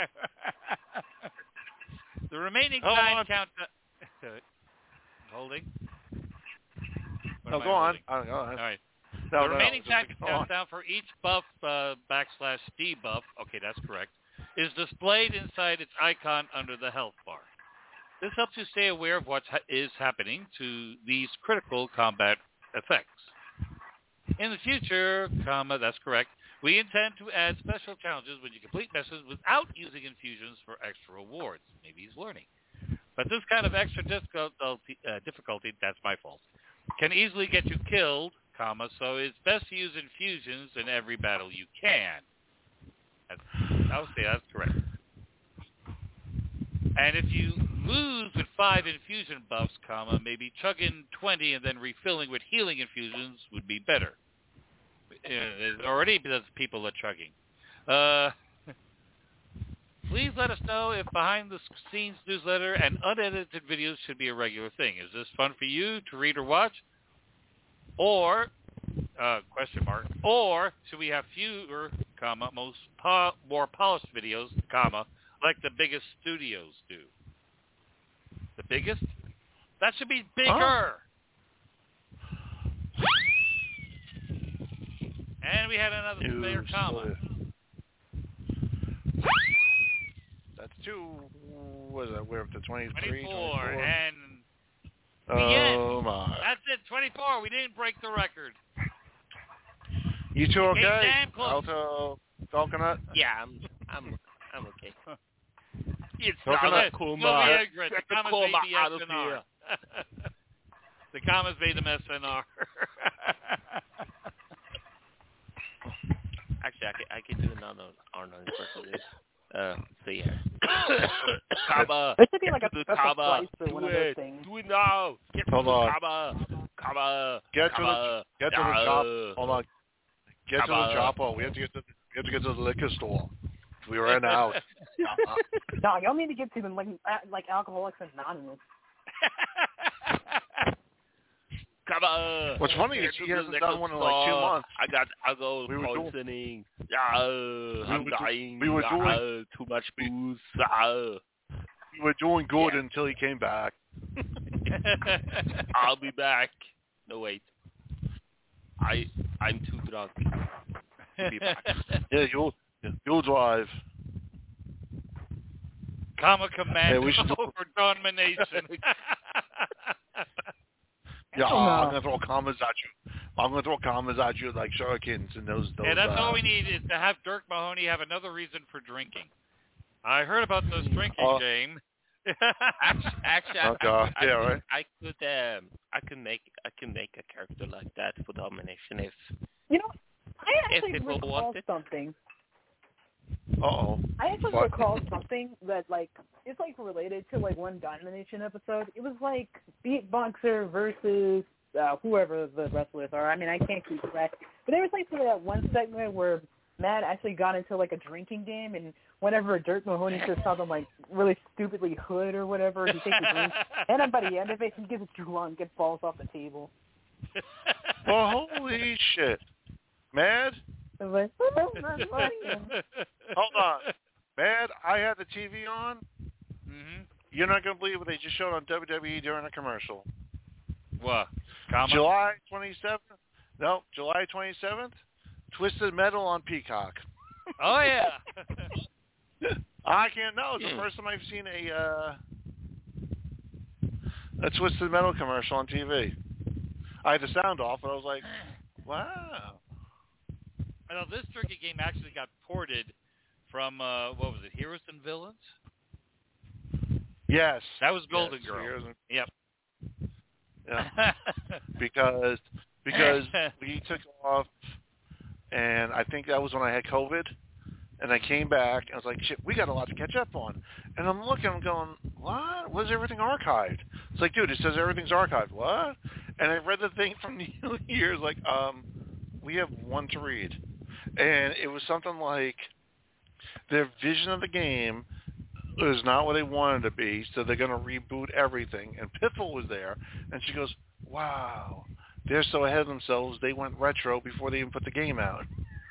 The remaining Hold time on. countdown. Holding. What No, am I go on. holding? Oh, go on. All right. No, the no, remaining just time go on. countdown for each buff uh, backslash debuff, okay, that's correct, is displayed inside its icon under the health bar. This helps you stay aware of what ha- is happening to these critical combat effects. In the future, comma, that's correct, we intend to add special challenges when you complete missions without using infusions for extra rewards. Maybe he's learning. But this kind of extra difficulty, uh, difficulty, that's my fault, can easily get you killed, comma, so it's best to use infusions in every battle you can. That's, I would say that's correct. And if you lose with five infusion buffs, comma, maybe chugging twenty and then refilling with healing infusions would be better. Uh, already because people are chugging. Uh, please let us know if behind-the-scenes newsletter and unedited videos should be a regular thing. Is this fun for you to read or watch? Or, uh, question mark, or should we have fewer, comma, most po- more polished videos, comma, like the biggest studios do? The biggest? That should be bigger. Oh. And we had another player comma. That's two. What is that? We're up to twenty-three, twenty-four, twenty-four. and oh we end. my! That's it. twenty-four. We didn't break the record. You two We came okay? damn close. Alto, Coconut. Yeah, I'm, I'm, I'm okay. It's Coconut. not a Kuma. no, we agree. Get The the commas Kuma made the out S of N R. here. The commas made them S N R. Actually, I can, I can do another Arnold impersonation. Uh, so yeah. Kaba. There should be like a Get to the special Kaba. slice or one Do of those it. things. Do it now. Get to Hold the on. Kaba. Kaba. Get to Kaba. the get to the Yeah. shop. Hold on. Get to Kaba. the shop. We have to get to we have to get to the liquor store. We ran out. No, y'all need to get to them like like Alcoholics Anonymous. Kaba. What's funny is Get to he the hasn't liquor done one in like two store. months. I got alcohol We were doing- poisoning. Yeah, I'm were do- dying. we were Yeah, doing- too much booze. Yeah. We were doing good Yeah. until he came back. I'll be back. No wait. I I'm too drunk to be back. Yeah, you'll you'll drive. Comma command Hey, we should do- over domination. Yeah, Oh, no. I'm gonna throw commas at you. I'm gonna throw commas at you like shurikens and those those. Yeah, that's uh, all we need is to have Dirk Mahoney have another reason for drinking. I heard about this drinking Oh. game. Actually, actually I, Oh, I, God. I, Yeah, could, right. I could um I could make I could make a character like that for domination if You know, I If actually people recall want it. something. Uh-oh. I actually What? recall something that like it's like related to like one Domination episode. It was like Beatboxer versus uh, whoever the wrestlers are. I mean, I can't keep track. But there was like that one segment where Matt actually got into like a drinking game, and whenever Dirk Mahoney says something like really stupidly hood or whatever, he takes a drink, and then by the end of it, he gets drunk and falls off the table. Well, holy shit. Mad? I was like, oh, that's funny. Hold on. Mad, I had the T V on. hmm You're not going to believe what they just showed on W W E during a commercial. What? Comma? July twenty-seventh? No, July twenty-seventh? Twisted Metal on Peacock. Oh, yeah. I can't know. It's the Hmm. first time I've seen a, uh, a Twisted Metal commercial on T V. I had the sound off, but I was like, wow. I know this turkey game actually got ported from, uh, what was it, Heroes and Villains? Yes. That was Golden yes, Girl. Heroes and, yep. Yeah. because because we took off, and I think that was when I had COVID, and I came back, and I was like, shit, we got a lot to catch up on. And I'm looking, I'm going, what? Was everything archived? It's like, dude, it says everything's archived. What? And I read the thing from the years, like, um, we have one to read. And it was something like their vision of the game is not what they wanted to be, so they're going to reboot everything. And Piffle was there, and she goes, wow, they're so ahead of themselves, they went retro before they even put the game out.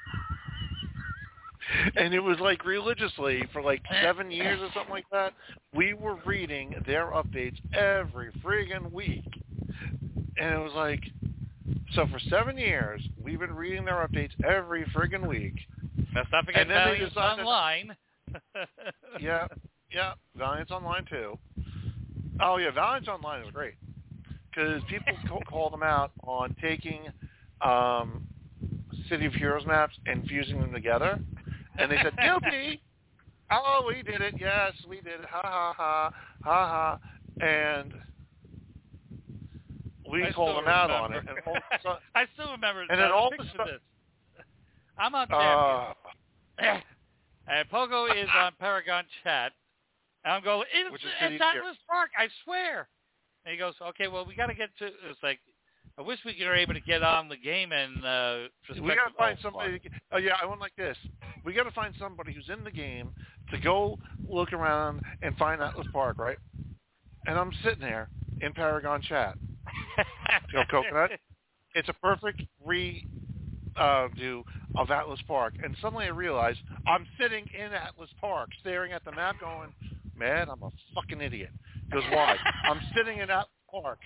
And it was like religiously for like seven years or something like that, we were reading their updates every friggin' week. And it was like, so for seven years, we've been reading their updates every friggin' week. Let's not forget Valiance Online. yeah, yeah, Valiance Online too. Oh yeah, Valiance Online is great because people call them out on taking um, City of Heroes maps and fusing them together. And they said, guilty. Oh, we did it. Yes, we did it. Ha, ha, ha, ha, ha. And we I called them out on it. And all, so, I still remember. And then all the stuff. stuff. I'm on Uh, Champions. And Pogo is on Paragon Chat. And I'm going, it's, Which is it's Atlas Park, I swear. And he goes, okay, well, we got to get to, it's like, I wish we were able to get on the game and uh, we got to find somebody. To, oh yeah, I went like this. We got to find somebody who's in the game to go look around and find Atlas Park, right? And I'm sitting there in Paragon Chat. Go Coconut. It's a perfect re uh, do of Atlas Park, and suddenly I realize I'm sitting in Atlas Park, staring at the map, going, "Man, I'm a fucking idiot." He goes, "Why?" I'm sitting in Atlas Park.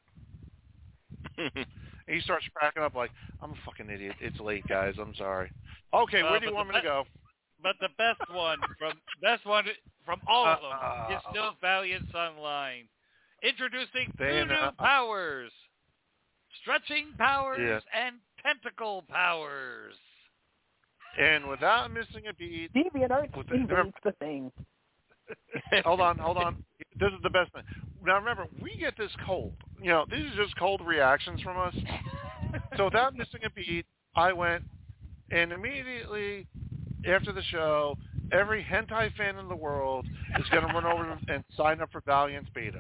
And he starts cracking up like, I'm a fucking idiot. It's late, guys. I'm sorry. Okay, uh, where do you want me be- to go? But the best one from best one from all of them uh, is still Valiance Online. Introducing they, two new uh, powers. Stretching powers yeah. and tentacle powers. And without missing a beat. DeviantArt with the, invades the thing. hold on, hold on. This is the best thing. Now remember, we get this cold. You know, these are just cold reactions from us. So without missing a beat, I went, and immediately after the show, every hentai fan in the world is going to run over and sign up for Valiant's beta.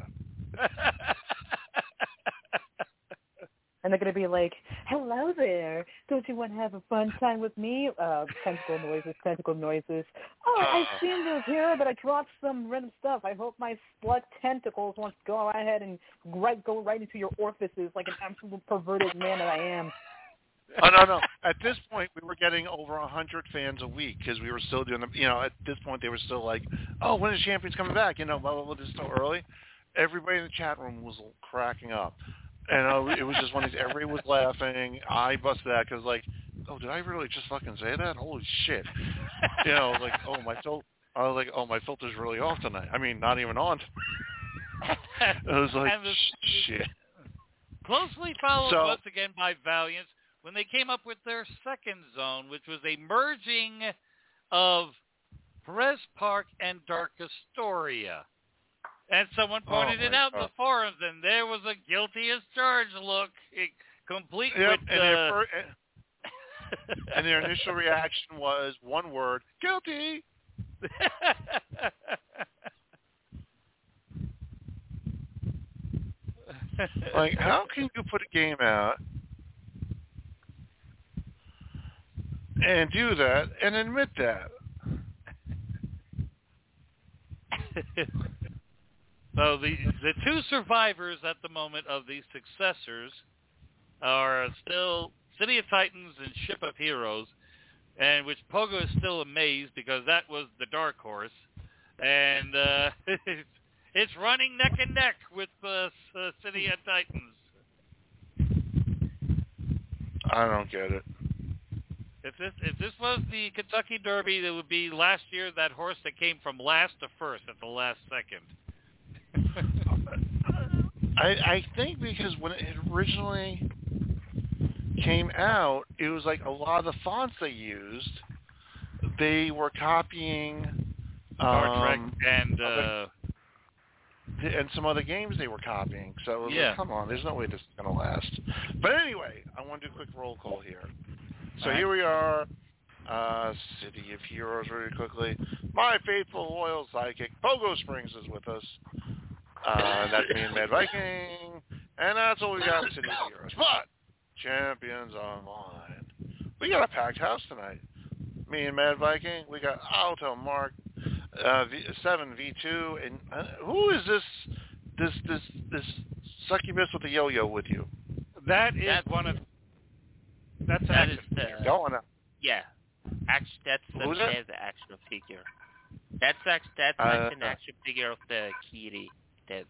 And they're going to be like, hello there. Don't you want to have a fun time with me? Uh, tentacle noises, tentacle noises. Oh, I've seen those here, but I dropped some random stuff. I hope my slut tentacles wants to go ahead and right, go right into your orifices like an absolute perverted man that I am. Oh, no, no. At this point, we were getting over one hundred fans a week because we were still doing, the, you know, at this point, they were still like, oh, when is Champions coming back? You know, blah, blah, blah, this is so early. Everybody in the chat room was cracking up. And uh, it was just one of these, everybody was laughing. I busted that because, like, oh, did I really just fucking say that? Holy shit. You know, like, oh, my fil- I was like, oh, my filter's really off tonight. I mean, not even on. I was like, shit. Closely followed so, once again by Valiant when they came up with their second zone, which was a merging of Perez Park and Dark Astoria. And someone pointed oh it out God. in the forums, and there was a guilty as charged look, it, complete yep, with and, uh... their fir- and their initial reaction was one word, guilty. Like, how can you put a game out and do that and admit that? So the the two survivors at the moment of these successors are still City of Titans and Ship of Heroes, and which Pogo is still amazed because that was the dark horse, and uh, it's running neck and neck with uh, City of Titans. I don't get it. If this if this was the Kentucky Derby, it would be last year that horse that came from last to first at the last second. I, I think because when it originally came out, it was like a lot of the fonts they used, they were copying Star Trek um, and uh, other, and some other games they were copying. So it was yeah. like, come on, there's no way this is going to last. But anyway, I want to do a quick roll call here. So right. here we are, uh, City of Heroes, really quickly. My faithful, loyal sidekick, Pogo Springs, is with us. Uh, that's me and Mad Viking. And that's all we got in City of Heroes. But Champions Online. We got a packed house tonight. Me and Mad Viking. We got Alto Mark, uh, v, seven V two, and uh, who is this? This this this succubus with the yo-yo with you? That is That's, one of. That's that action. is the, Going up. yeah. Action, that's the Who's that? Dev action figure. That's actually that's Uh, like an action figure of the Kiri Dev.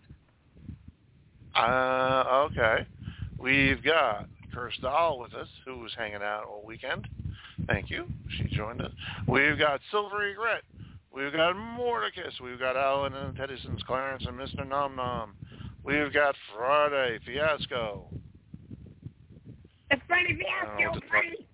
Uh, okay. We've got Curse Doll with us, who was hanging out all weekend. Thank you. She joined us. We've got Silvery Grit. We've got Mordecus. We've got Alan and Teddyson's Clarence and Mister Nom Nom. We've got Friday Fiasco. It's Friday Fiasco, Friday.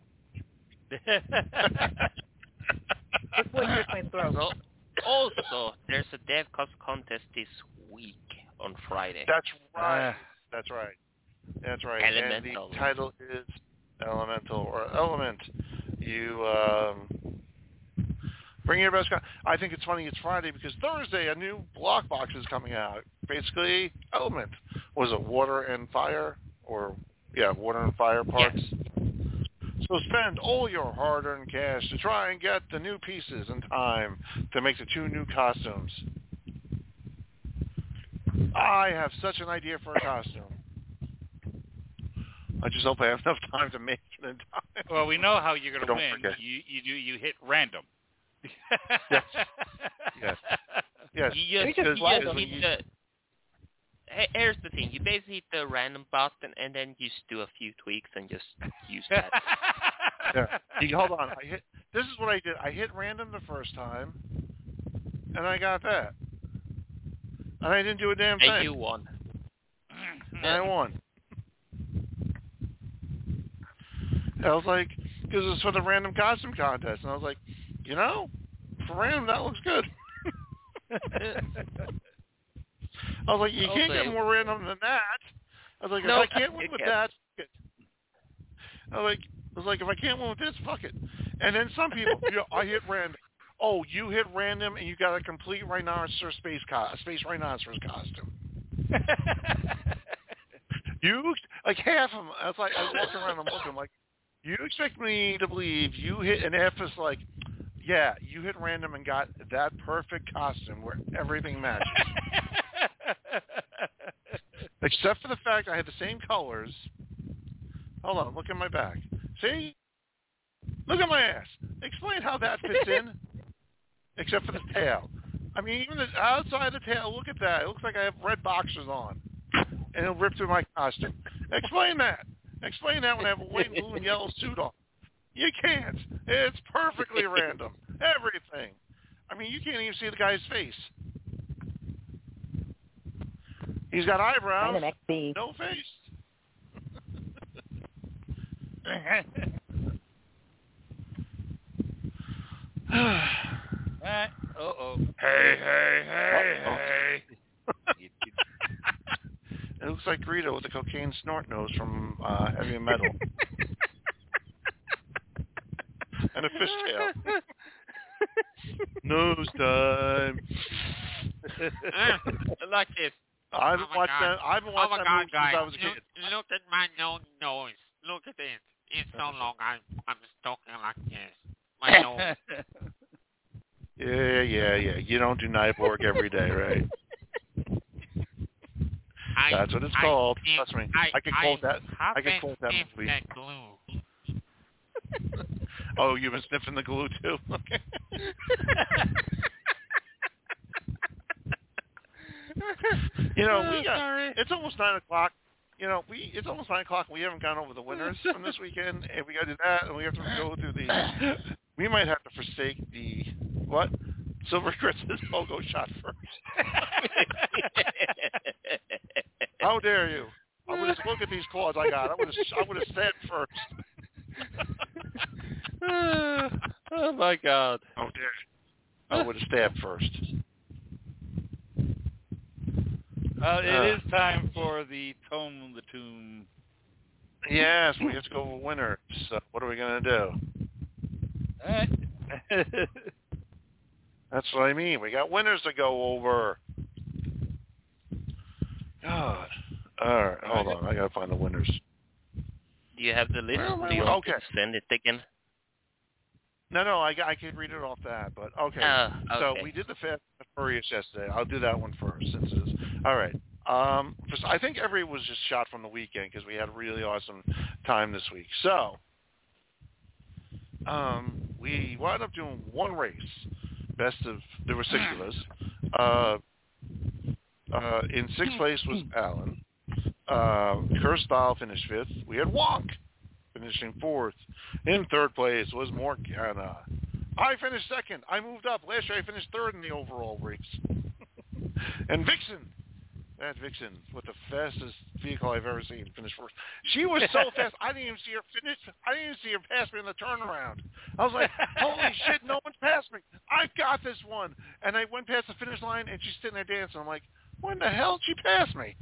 This one hurts my throat. So, also, there's a Dev Cost contest this week on Friday. That's right. Uh, That's right. That's right. Elemental. And the title is Elemental or Element. You um, bring your best guy. I think it's funny it's Friday because Thursday a new block box is coming out. Basically, Element. Was it water and fire? Or, yeah, water and fire parts? Yes. So spend all your hard-earned cash to try and get the new pieces in time to make the two new costumes. I have such an idea for a costume. I just hope I have enough time to make it in time. well, we know how you're going to Don't win. forget. You you do you hit random. Yes. Yes. Yes. You just, just you fly just them. hit the... Hey, here's the thing. You basically hit the random button and then you just do a few tweaks and just use that. Yeah. You, hold on. I hit. This is what I did. I hit random the first time, and I got that. And I didn't do a damn thing. And you won. And I won. I was like, because it was for the random costume contest, and I was like, you know, for random that looks good. I was like, you can't Also- get more random than that. I was like, No, if I can't win you with can't. that, fuck it. I was like, I was like, if I can't win with this, fuck it. And then some people, you know, I hit random. Oh, you hit random and you got a complete rhinoceros space co- space rhinoceros costume. You like half of them. I was like, I walked around and looking like, you expect me to believe you hit an F is like, yeah, you hit random and got that perfect costume where everything matches. Except for the fact I had the same colors. Hold on, look at my back. See? Look at my ass. Explain how that fits in. Except for the tail. I mean, even the outside of the tail, look at that. It looks like I have red boxers on. And it'll rip through my costume. Explain that. Explain that when I have a white, blue, and yellow suit on. You can't. It's perfectly random. Everything. I mean, you can't even see the guy's face. He's got eyebrows, Random X B. no face. Uh oh. Hey, hey, hey, Uh-oh. hey. It looks like Greedo with the cocaine snort nose from uh, Heavy Metal. And a fishtail. Nose time. Like this. I haven't Oh my watched God. that. I haven't Oh watched my that God, movie guys! since I was a Look, kid. look at my no nose. Look at it. It's so long. I'm I'm just talking like this. My nose. Yeah, yeah, yeah. You don't do Nyborg every day, right? I, That's what it's I called. sniff- Trust me. I, I can quote that. I can haven't quote that sniffed movie. that glue. Oh, you've been sniffing the glue too? Okay. You know, we got, Sorry. it's almost nine o'clock. You know, we it's almost nine o'clock. We haven't gone over the winners from this weekend, and we got to do that, and we have to go through the. We might have to forsake the what? Silver Chris' Pogo shot first. How dare you? I would have look at these claws I got. I would have I would have said first. Oh my God! Oh dear. I would have stabbed first. Uh, it Uh. is time for the Tome of the Tomb. Yes, we have to go with winners. So what are we gonna do? All right. That's what I mean. We got winners to go over. God. All right, hold on. I gotta find the winners. Do you have the list? Where am I? Do you want Okay. to send it again? No, no, I, I can read it off that, but okay. Oh, So okay. we did the Fast and Furious yesterday. I'll do that one first, since it is. All right. Um, first, I think every was just shot from the weekend because we had a really awesome time this week. So um, we wound up doing one race. Best of there were six of us. Uh, uh, in sixth place was Alan. Uh, Kirstyle finished fifth. We had Wonk finishing fourth. In third place was Morgana. I finished second. I moved up. Last year I finished third in the overall race. And Vixen, that Vixen with the fastest vehicle I've ever seen, finished first. She was so fast, I didn't even see her finish. I didn't even see her pass me in the turnaround. I was like, holy shit, no one's passed me. I've got this one. And I went past the finish line, and she's sitting there dancing. I'm like, when the hell did she pass me?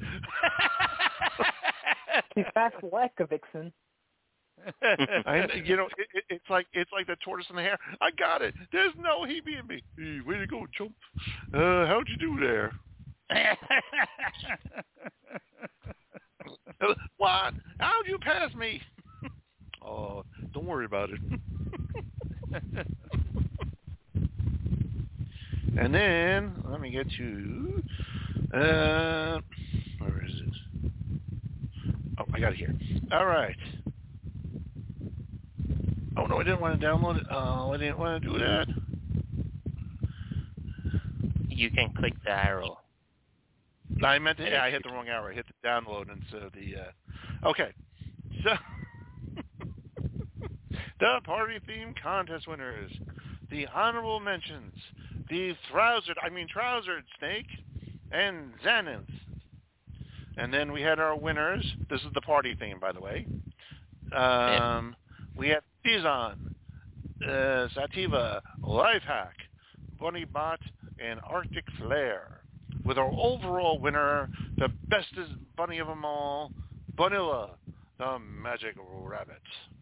She's fast like a Vixen. I, you know, it, it, it's like it's like the tortoise and the hare. I got it. There's no he being me. Hey, way to go, chump. Uh, how'd you do there? What? How'd you pass me? Oh, don't worry about it. And then let me get to uh, where is it? Oh, I got it here. All right. Oh no, I didn't want to download it. Oh, I didn't want to do that. You can click the arrow. I meant to. Yeah, I hit the wrong arrow. I hit the download instead of the. Uh, okay, so the party theme contest winners, the honorable mentions, the trousered. I mean trousered snake, and Xanath. And then we had our winners. This is the party theme, by the way. Um, we had Tizon, uh, Sativa, Lifehack, Bunny Bot, and Arctic Flare. With our overall winner, the bestest bunny of them all, Bunilla, the Magic Rabbit.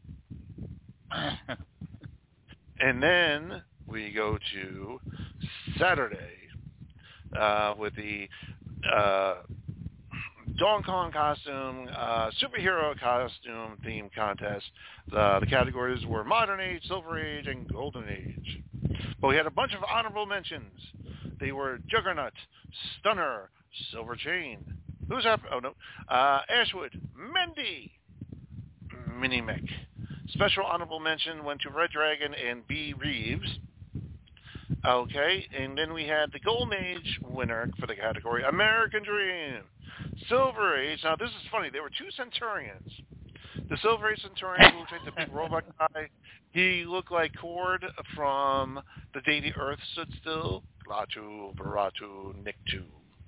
And then we go to Saturday uh, with the uh, Donkey Kong costume, uh, superhero costume theme contest. Uh, the categories were Modern Age, Silver Age, and Golden Age. But we had a bunch of honorable mentions. They were Juggernaut, Stunner, Silver Chain. Who's up? Oh, no. Uh, Ashwood, Mendy, Mini-Mech. Special honorable mention went to Red Dragon and B. Reeves. Okay, and then we had the Golden Age winner for the category, American Dream. Silver Age, now this is funny, there were two Centurions. The Silver Age Centurion, who looked like the big robot guy, he looked like Cord from The Day the Earth Stood Still. Latu, Baratu, Niktu.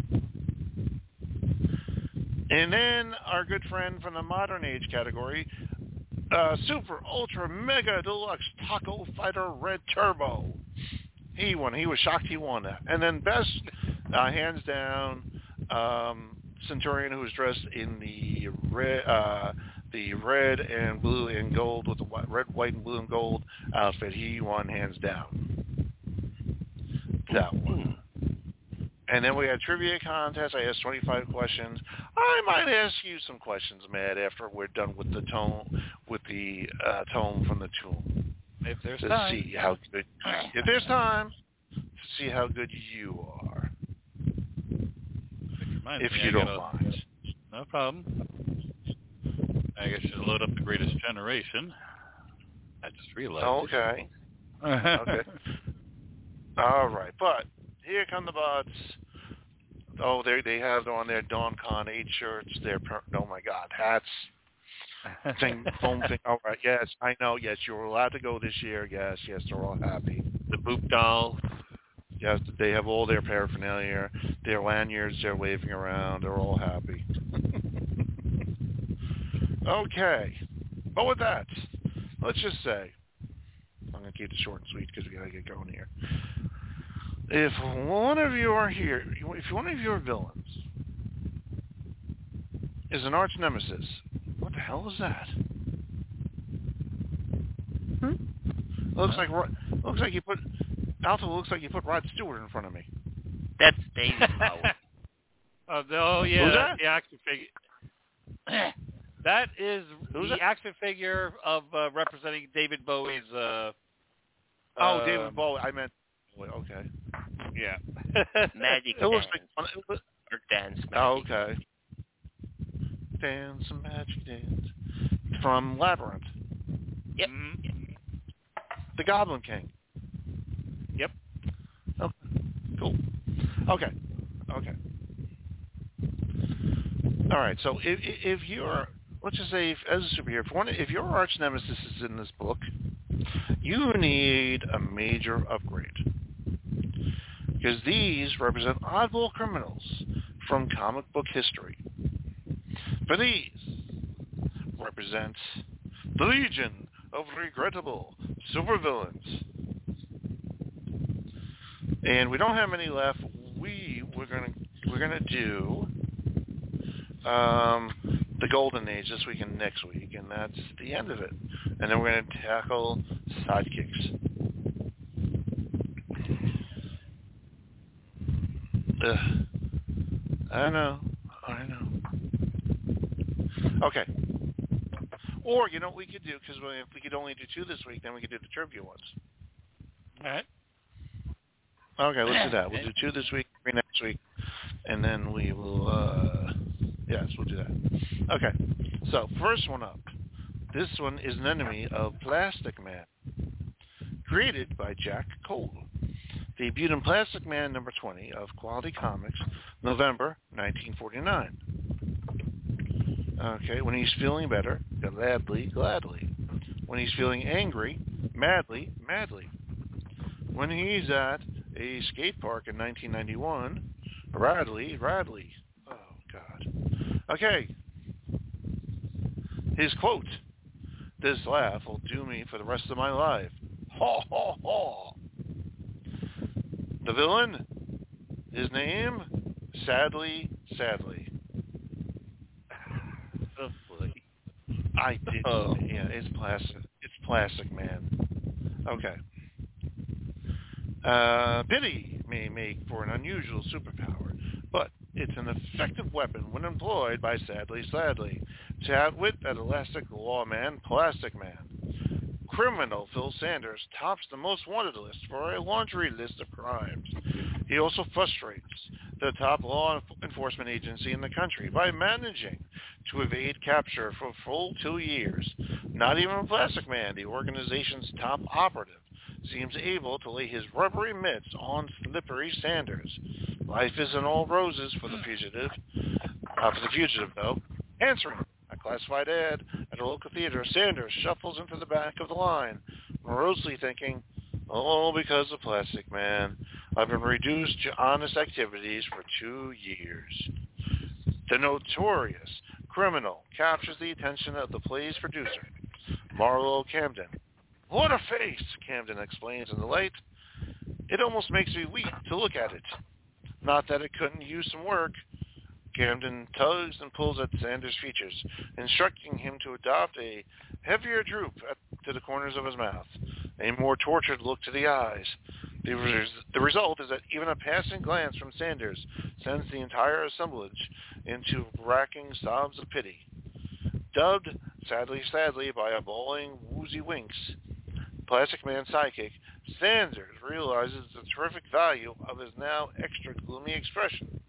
And then our good friend from the Modern Age category, uh, Super, Ultra, Mega, Deluxe, Taco Fighter Red Turbo. He won. He was shocked he won that. And then best, uh, hands down, um, Centurion, who was dressed in the red, uh, the red and blue and gold with the white, red, white, and blue and gold outfit. He won hands down. That one. And then we had trivia contest. I asked twenty-five questions. I might ask you some questions, Matt, after we're done with the tome, with the uh, tome from the tomb. If there's to time. see how good, if there's time, to see how good you are. Reminds If me, you I don't gotta- mind. No problem. I guess I should load up the Greatest Generation. I just realized. Okay. it. Okay. All right, but here come the bots. Oh, they they have on their DawnCon eight shirts. Their per- oh my God, hats, thing, foam thing. All right, yes, I know. Yes, you're allowed to go this year. Yes, yes, they're all happy. The Boop doll. Yes, they have all their paraphernalia, their lanyards they're waving around. They're all happy. Okay. But with that, let's just say, I'm going to keep it short and sweet because we got to get going here. If one of you are here, if one of your villains is an arch nemesis, what the hell is that? Hmm? Looks like looks like you put Alpha. Looks like you put Rod Stewart in front of me. That's David Bowie. Oh, the, oh yeah, Who's that's that? the action figure. That is Who's the that? action figure of uh, representing David Bowie's. Uh, Oh, um, David Bowie. I meant. Okay. Yeah. Magic It looks Dance. like. It looks, Or Dance Magic. oh, okay. Dance, magic dance from Labyrinth. Yep. Mhm. The Goblin King. Yep. Oh, cool. Okay. Okay. All right. So if if you're, let's just say, if, as a superhero, if one, if your arch nemesis is in this book, you need a major upgrade because these represent oddball criminals from comic book history. For these represent the Legion of Regrettable Supervillains. And we don't have many left. We we're gonna we're gonna do um, the Golden Age this week and next week, and that's the end of it. And then we're gonna tackle sidekicks. Ugh. I know, I know. Okay. Or you know what we could do, because if we could only do two this week, then we could do the trivia ones. All right. Okay, let's do that. We'll do two this week, three next week, and then we will, uh, yes, we'll do that. Okay, so first one up. This one is an enemy of Plastic Man, created by Jack Cole. Debuted in Plastic Man number twenty of Quality Comics, November nineteen forty-nine. Okay, when he's feeling better, gladly, gladly. When he's feeling angry, madly, madly. When he's at a skate park in nineteen ninety-one, Radley, Radley. Oh, God. Okay. His quote, "This laugh will do me for the rest of my life. Ha, ha, ha." The villain, his name, Sadly, Sadly. Oh, boy. I did. Oh. Yeah, it's plastic. It's Plastic Man. Okay. Uh, pity may make for an unusual superpower, but it's an effective weapon when employed by Sadly Sadly to outwit that elastic lawman, Plastic Man. Criminal Phil Sanders tops the most wanted list for a laundry list of crimes. He also frustrates the top law enforcement agency in the country by managing to evade capture for a full two years. Not even Plastic Man, the organization's top operative, seems able to lay his rubbery mitts on slippery Sanders. Life isn't all roses for the fugitive. Uh, for the fugitive, though. Answering a classified ad at a local theater, Sanders shuffles into the back of the line, morosely thinking, "Oh, because of Plastic Man, I've been reduced to honest activities for two years." The notorious criminal captures the attention of the play's producer, Marlo Camden. "What a face," Camden explains in the light. "It almost makes me weep to look at it. Not that it couldn't use some work." Camden tugs and pulls at Sanders' features, instructing him to adopt a heavier droop at, to the corners of his mouth, a more tortured look to the eyes. The, res- the result is that even a passing glance from Sanders sends the entire assemblage into racking sobs of pity. Dubbed Sadly Sadly by a bawling woozy winks, Plastic Man's sidekick, Sanders realizes the terrific value of his now extra gloomy expression.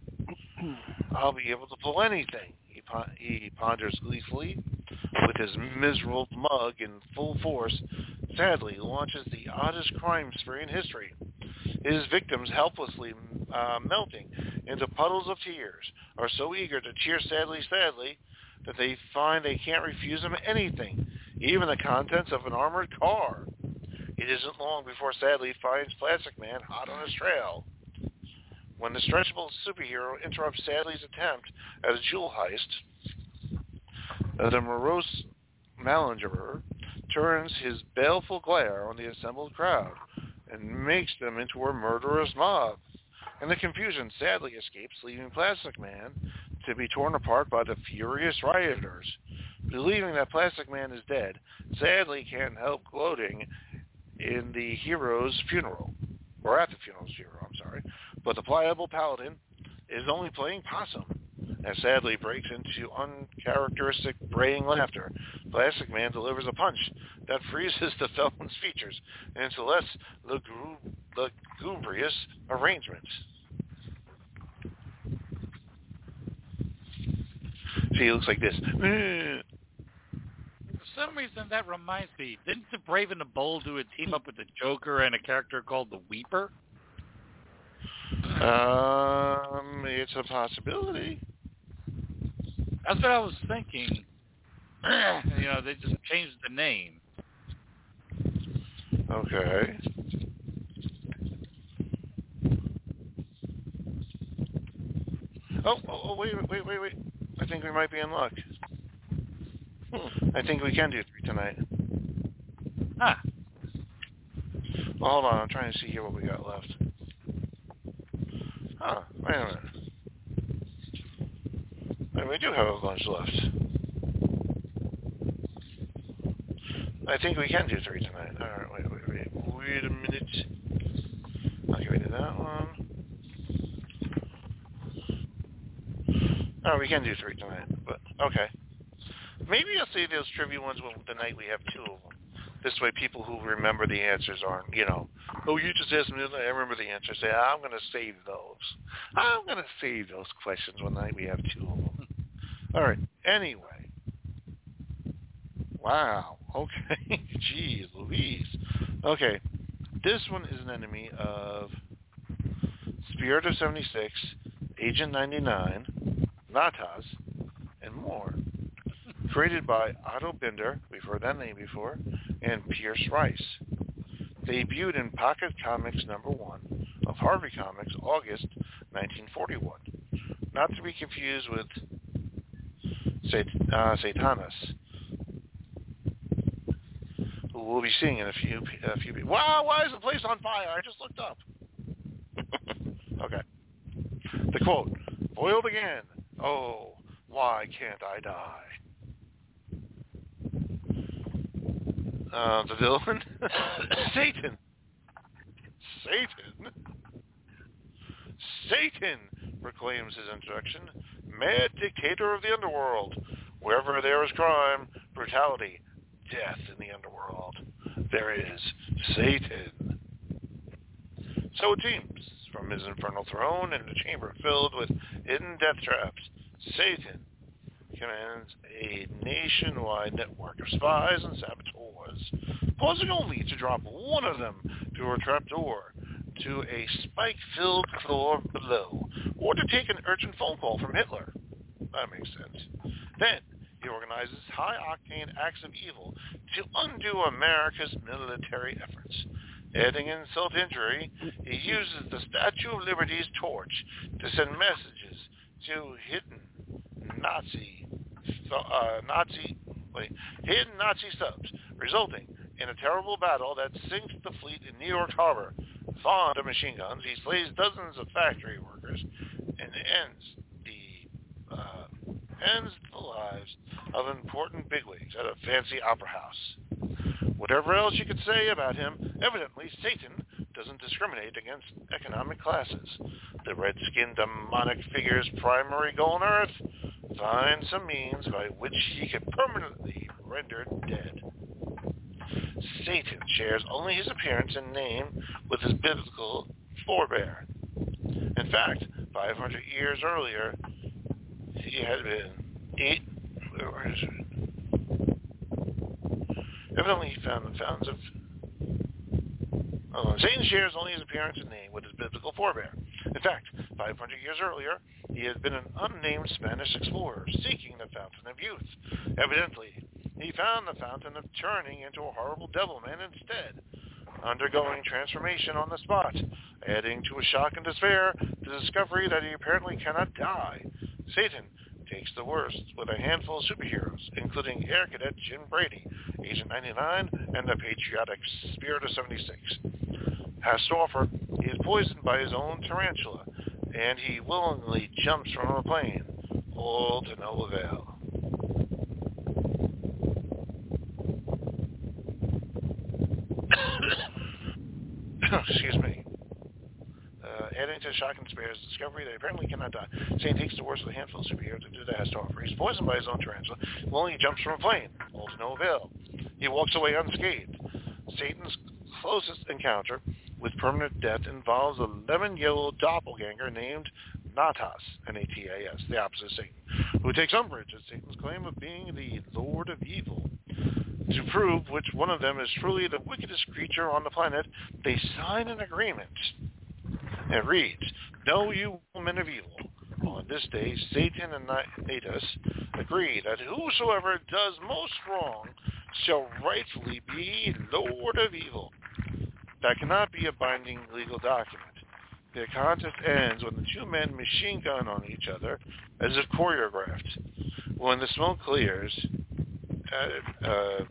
"I'll be able to pull anything," he, pon- he ponders gleefully. With his miserable mug in full force, Sadly launches the oddest crime spree in history. His victims, helplessly uh, melting into puddles of tears, are so eager to cheer Sadly Sadly that they find they can't refuse him anything, even the contents of an armored car. It isn't long before Sadly finds Plastic Man hot on his trail. When the stretchable superhero interrupts Sadly's attempt at a jewel heist, The morose malingerer turns his baleful glare on the assembled crowd and makes them into a murderous mob. And the confusion sadly escapes, leaving Plastic Man to be torn apart by the furious rioters. Believing that Plastic Man is dead, sadly can't help gloating in the hero's funeral, or at the funeral's funeral, I'm sorry. But the pliable paladin is only playing possum, and sadly breaks into uncharacteristic braying laughter. Plastic Man delivers a punch that freezes the felon's features into less lugub- lugubrious arrangement. He looks like this. For some reason, that reminds me. Didn't the Brave and the Bold do a team up with the Joker and a character called the Weeper? Um, it's a possibility. That's what I was thinking. You know, they just changed the name. Okay. Oh, oh, oh, wait, wait, wait, wait. I think we might be in luck. I think we can do three tonight. Huh. Well, hold on. I'm trying to see here what we got left. Huh. Wait a minute. Wait, we do have a bunch left. I think we can do three tonight. All right, wait, wait, wait. Wait a minute. I'll get rid of that one. Oh, we can do three tonight, but okay. Maybe I'll say those trivia ones when the night we have two of them. This way people who remember the answers aren't, you know, oh, you just asked me, I remember the answer. Say, I'm going to save those. I'm going to save those questions when the night we have two of them. All right. Anyway. Wow. Okay. Jeez Louise. Okay. This one is an enemy of Spirit of seventy-six, Agent ninety-nine, Natas, and more. Created by Otto Binder, we've heard that name before, and Pierce Rice. Debuted in Pocket Comics number one of Harvey Comics, August nineteen forty-one. Not to be confused with Sat- uh, Satanas, who we'll be seeing in a few a few. Wow! Why is the place on fire? I just looked up. Okay. The quote: "Boiled again. Oh, why can't I die?" Uh, the villain? Satan! Satan? Satan! Proclaims his introduction. Mad dictator of the underworld. Wherever there is crime, brutality, death in the underworld, there is Satan. So it seems, from his infernal throne in a chamber filled with hidden death traps, Satan commands a nationwide network of spies and saboteurs, pausing only to drop one of them through a trapdoor to a spike-filled floor below, or to take an urgent phone call from Hitler. That makes sense. Then, he organizes high-octane acts of evil to undo America's military efforts. Adding insult to injury, he uses the Statue of Liberty's torch to send messages to hidden Nazi, uh, Nazi, wait, hidden Nazi subs, resulting in a terrible battle that sinks the fleet in New York Harbor. Fond of machine guns, he slays dozens of factory workers and ends the uh, ends the lives of important bigwigs at a fancy opera house. Whatever else you could say about him, evidently Satan doesn't discriminate against economic classes. The red-skinned demonic figure's primary goal on Earth: find some means by which he can permanently be rendered dead. Satan shares only his appearance and name with his biblical forebear. In fact, five hundred years earlier, he had been eight. Where is it? Evidently, he found the fountains of. Oh, Satan shares only his appearance and name with his biblical forebear. In fact, five hundred years earlier, he had been an unnamed Spanish explorer seeking the fountain of youth. Evidently, he found the fountain of turning into a horrible devil man instead, undergoing transformation on the spot, adding to his shock and despair the discovery that he apparently cannot die. Satan takes the worst with a handful of superheroes, including Air Cadet Jim Brady, Agent ninety-nine, and the patriotic Spirit of seventy-six. Has to offer, he is poisoned by his own tarantula, and he willingly jumps from a plane, all to no avail. Excuse me. Uh, adding to Shock and Spare's discovery, they apparently cannot die. Satan takes the worst of a handful of superheroes to do that has to offer. He's poisoned by his own tarantula. Well, he jumps from a plane, all to no avail. He walks away unscathed. Satan's closest encounter with permanent death involves a lemon-yellow doppelganger named Natas, N A T A S, the opposite of Satan, who takes umbrage at Satan's claim of being the Lord of Evil. To prove which one of them is truly the wickedest creature on the planet, they sign an agreement. It reads, "Know you, men of evil, on this day Satan and Natas agree that whosoever does most wrong shall rightfully be Lord of Evil." That cannot be a binding legal document. The contest ends when the two men machine gun on each other, as if choreographed. When the smoke clears, uh, uh,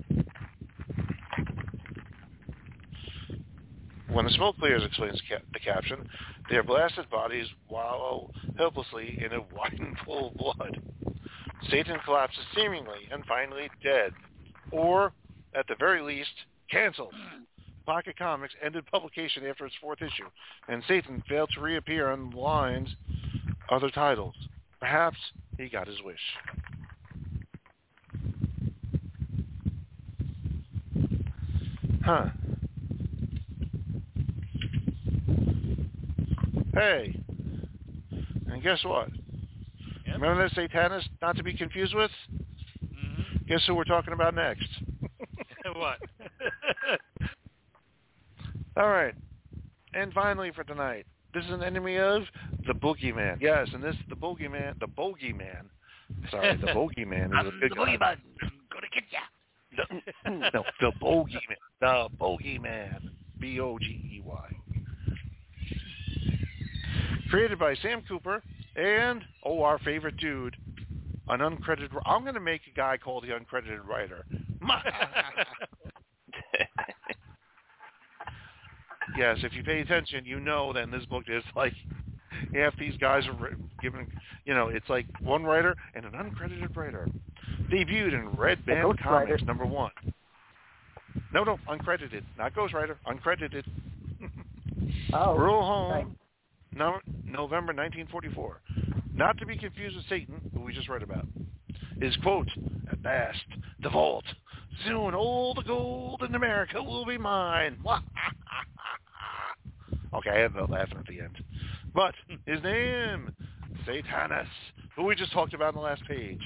when the smoke clears, explains ca- the caption, their blasted bodies wallow helplessly in a widened pool of blood. Satan collapses seemingly and finally dead, or, at the very least, canceled. Pocket Comics ended publication after its fourth issue, and Satan failed to reappear on the line's other titles. Perhaps he got his wish. Huh. Hey, and guess what? Yep. Remember that Satanist not to be confused with? Mm-hmm. Guess who we're talking about next? What? All right. And finally for tonight, this is an enemy of the Boogeyman. Yes, and this, the Boogeyman, the Bogeyman, sorry, the Bogeyman is a good the guy. Boogeyman. I'm gonna get ya. The, no, the Bogeyman. The Bogeyman. B O G E Y. Created by Sam Cooper and, oh, our favorite dude, an uncredited... I'm going to make a guy called the uncredited writer. Yes, if you pay attention, you know then this book is like half these guys are given, you know, it's like one writer and an uncredited writer. Debuted in Red Band Comics, number one. No, no, uncredited. Not Ghostwriter, uncredited. Oh, Rural Home, right. no, November nineteen forty-four. Not to be confused with Satan, who we just read about. Is, quote, at last, the vault. Soon all the gold in America will be mine. Okay, I had the laughing at the end. But his name, Satanus, who we just talked about in the last page.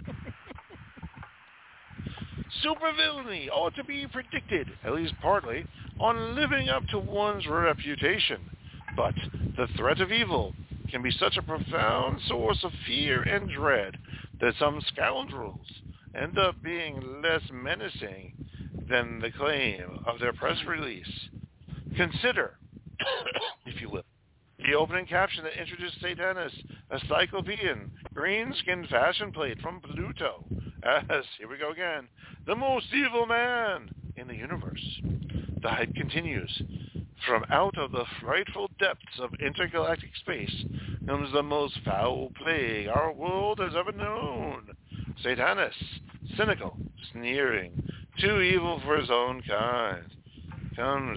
Supervillainy ought to be predicted, at least partly, on living up to one's reputation. But the threat of evil can be such a profound source of fear and dread that some scoundrels end up being less menacing than the claim of their press release. Consider, if you will, the opening caption that introduced Satanus, a cyclopean, green-skinned fashion plate from Pluto, as, here we go again, the most evil man in the universe. The hype continues. From out of the frightful depths of intergalactic space comes the most foul plague our world has ever known. Satanus, cynical, sneering, too evil for his own kind, comes...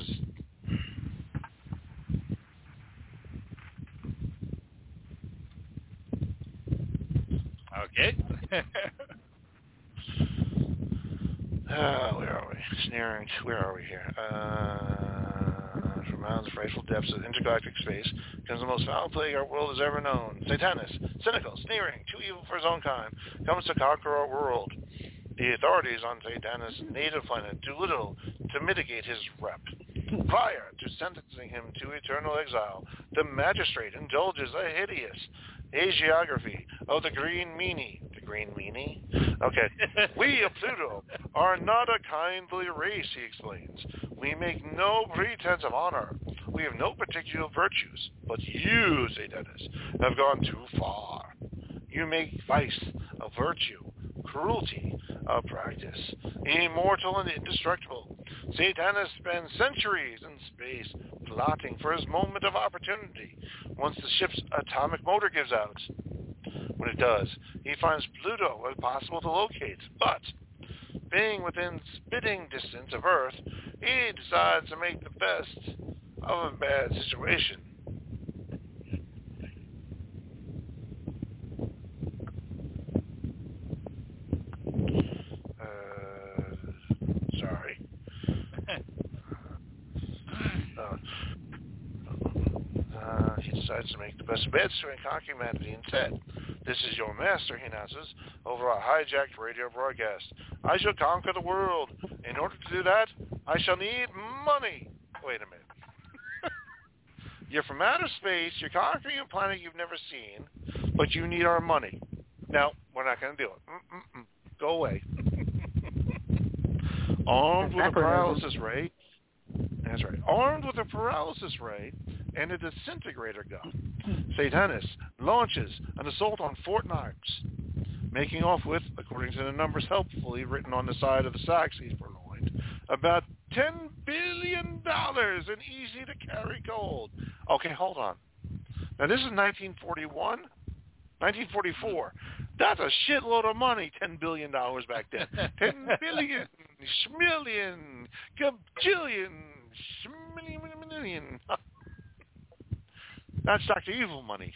Okay. uh, where are we? Sneering, where are we here? Uh, from out of the frightful depths of intergalactic space comes the most foul plague our world has ever known. Satanus, cynical, sneering, too evil for his own kind, comes to conquer our world. The authorities on Satanus' native planet do little to mitigate his rep. Prior to sentencing him to eternal exile, the magistrate indulges a hideous hagiography of the Green Meanie. The Green Meanie? Okay. We of Pluto are not a kindly race, he explains. We make no pretense of honor. We have no particular virtues. But you, Satanus, have gone too far. You make vice a virtue, cruelty a practice, immortal and indestructible. Satanus spends centuries in space plotting for his moment of opportunity once the ship's atomic motor gives out. When it does, he finds Pluto impossible to locate, but being within spitting distance of Earth, he decides to make the best of a bad situation. Sorry. uh, uh, he decides to make the best of bad story and conquer humanity instead. This is your master, he announces, over a hijacked radio broadcast. I shall conquer the world. In order to do that, I shall need money. Wait a minute. You're from outer space, you're conquering a planet you've never seen, but you need our money. No, we're not going to do it. Mm-mm-mm. Go away. Armed with a paralysis ray. That's right. Armed with a paralysis ray and a disintegrator gun, Satanus launches an assault on Fort Knox, making off with, according to the numbers helpfully written on the side of the sacks he's purloined, about ten billion dollars in easy-to-carry gold. Okay, hold on. Now, this is nineteen forty-one, nineteen forty-four. That's a shitload of money, ten billion dollars back then. ten billion, schmillion, gajillion, schmillion. That's Doctor Evil money.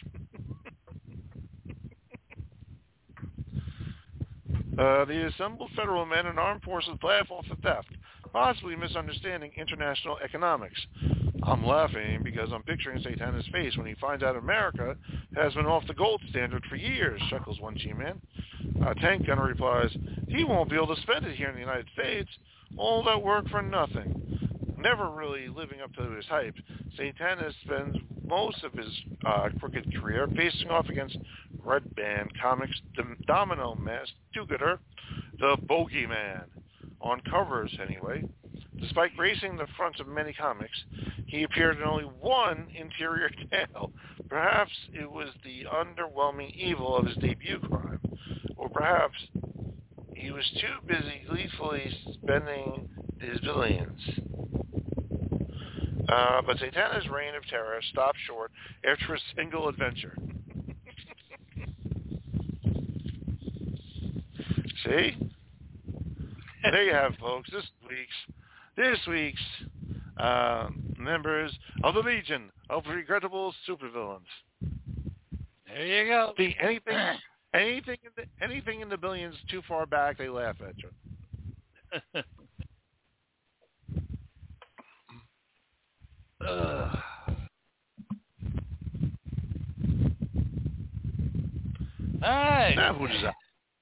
uh, the assembled federal men and armed forces laugh off the theft, possibly misunderstanding international economics. I'm laughing because I'm picturing Satanus' face when he finds out America has been off the gold standard for years, chuckles one G-man. Uh, Tank Gunner replies, he won't be able to spend it here in the United States. All that work for nothing. Never really living up to his hype, Satanus spends most of his uh, crooked career facing off against Red Band Comics' domino masked do-gooder, the Bogeyman. On covers, anyway. Despite gracing the fronts of many comics, he appeared in only one interior tale. Perhaps it was the underwhelming evil of his debut crime, or perhaps he was too busy gleefully spending his billions. Uh, but Satanus' reign of terror stopped short after a single adventure. See? There you have, folks. This week's this week's uh, members of the Legion of Regrettable Supervillains. There you go. See, anything, anything, in the, anything in the billions too far back, they laugh at you. uh. Hey. Now, who does that?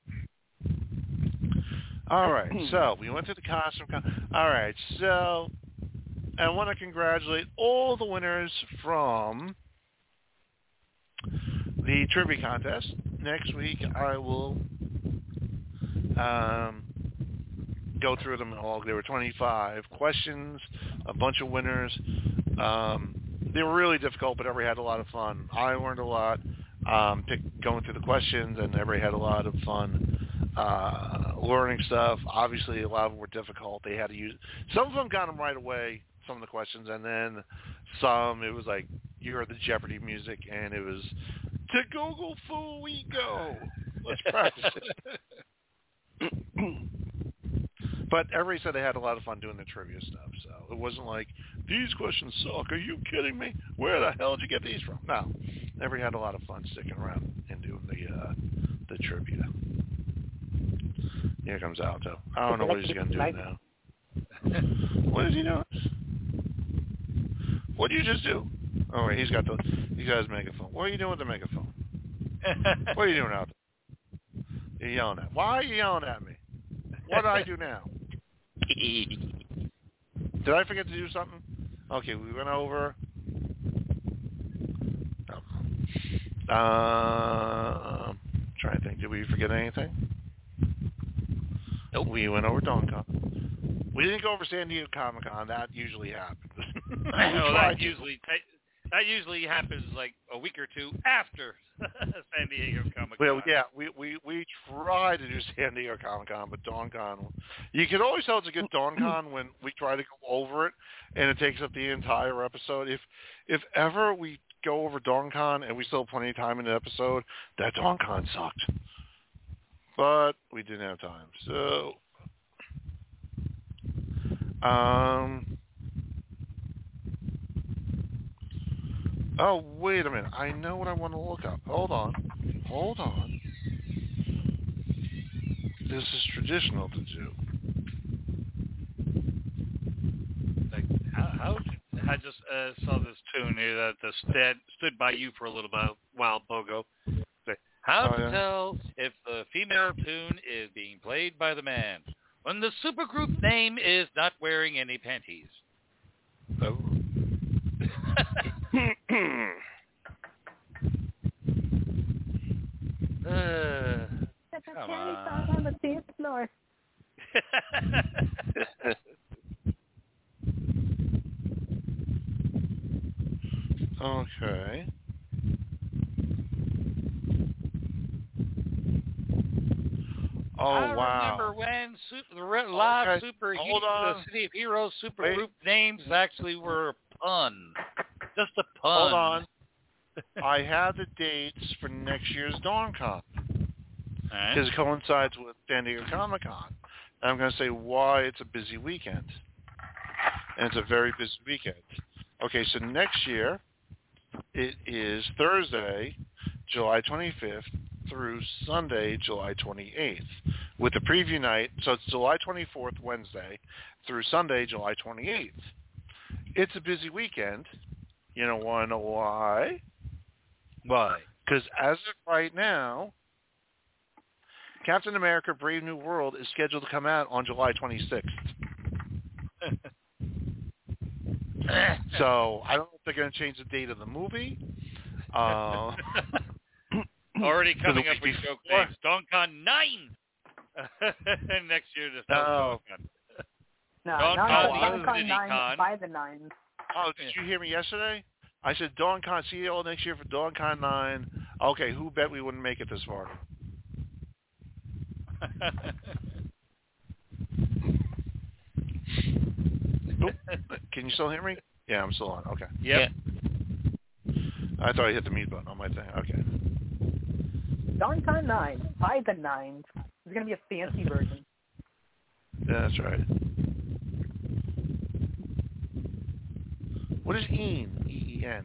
All right, so we went to the costume con. All right, so I want to congratulate all the winners from the trivia contest. Next week, I will um, go through them all. There were twenty-five questions, a bunch of winners. Um, they were really difficult, but everybody had a lot of fun. I learned a lot um, pick, going through the questions, and everybody had a lot of fun. Uh, learning stuff. Obviously, a lot of them were difficult. They had to use. Some of them got them right away. Some of the questions, and then some it was like you heard the Jeopardy music, and it was to Google fool we go. Let's practice it. But everybody said they had a lot of fun doing the trivia stuff. So it wasn't like these questions suck. Are you kidding me? Where the hell did you get these from? No, everybody had a lot of fun sticking around and doing the uh, the trivia. Here comes Alto. I don't know what he's going to do now. What is he doing? What did you just do? Oh, wait, he's got the, he got his megaphone. What are you doing with the megaphone? What are you doing, Alto? You're yelling at. Why are you yelling at me? What did I do now? Did I forget to do something? Okay, we went over. Oh. Uh, trying to think. Did we forget anything? Nope. We went over DonCon. We didn't go over San Diego Comic Con. That usually happens. I know that usually ta- that usually happens like a week or two after San Diego Comic Con. Well, yeah, we, we, we try to do San Diego Comic Con, but Dawn Con, you can always tell it's a good Dawn Con when we try to go over it, and it takes up the entire episode. If if ever we go over Dawn Con and we still have plenty of time in the episode, that Dawn Con sucked. But we didn't have time, so um. Oh, wait a minute. I know what I want to look up. Hold on. Hold on. This is traditional to do. Like, how, how I just uh, saw this tune here that the stead, stood by you for a little while, Pogo. How Oh, to yeah. tell if the female tune is being played by the man when the supergroup name is not wearing any panties. Oh. uh, come on. on the dance floor. Okay. Oh, I wow. remember when super, the re- live Okay, super hold he- on. the City of Heroes super Wait. group names actually were a pun. Just a pun. Hold on. I have the dates for next year's Dawn Con Alright. because it coincides with San Diego Comic Con. And I'm going to say why it's a busy weekend. And it's a very busy weekend. Okay, so next year it is Thursday, July twenty-fifth through Sunday, July twenty-eighth, with the preview night. So it's July twenty-fourth, Wednesday, through Sunday, July twenty-eighth. It's a busy weekend. You know, want to know why? Why? Because as of right now, Captain America: Brave New World is scheduled to come out on July twenty-sixth. So I don't know if they're going to change the date of the movie. Uh, Already coming the up week with joke before. names. DawnCon nine! Next year, there's no No. DawnCon. No, Dawn not Con, Dawn the Con City nine Con. by the nines. Oh, did you hear me yesterday? I said Dawn Con. See you all next year for Dawn Con nine. Okay, who bet we wouldn't make it this far? Oop. Can you still hear me? Yeah, I'm still on. Okay. Yep. I thought I hit the mute button on my thing. Okay. Dawn Con nine by the nines. It's gonna be a fancy version. Yeah, that's right. What is Een? E E N.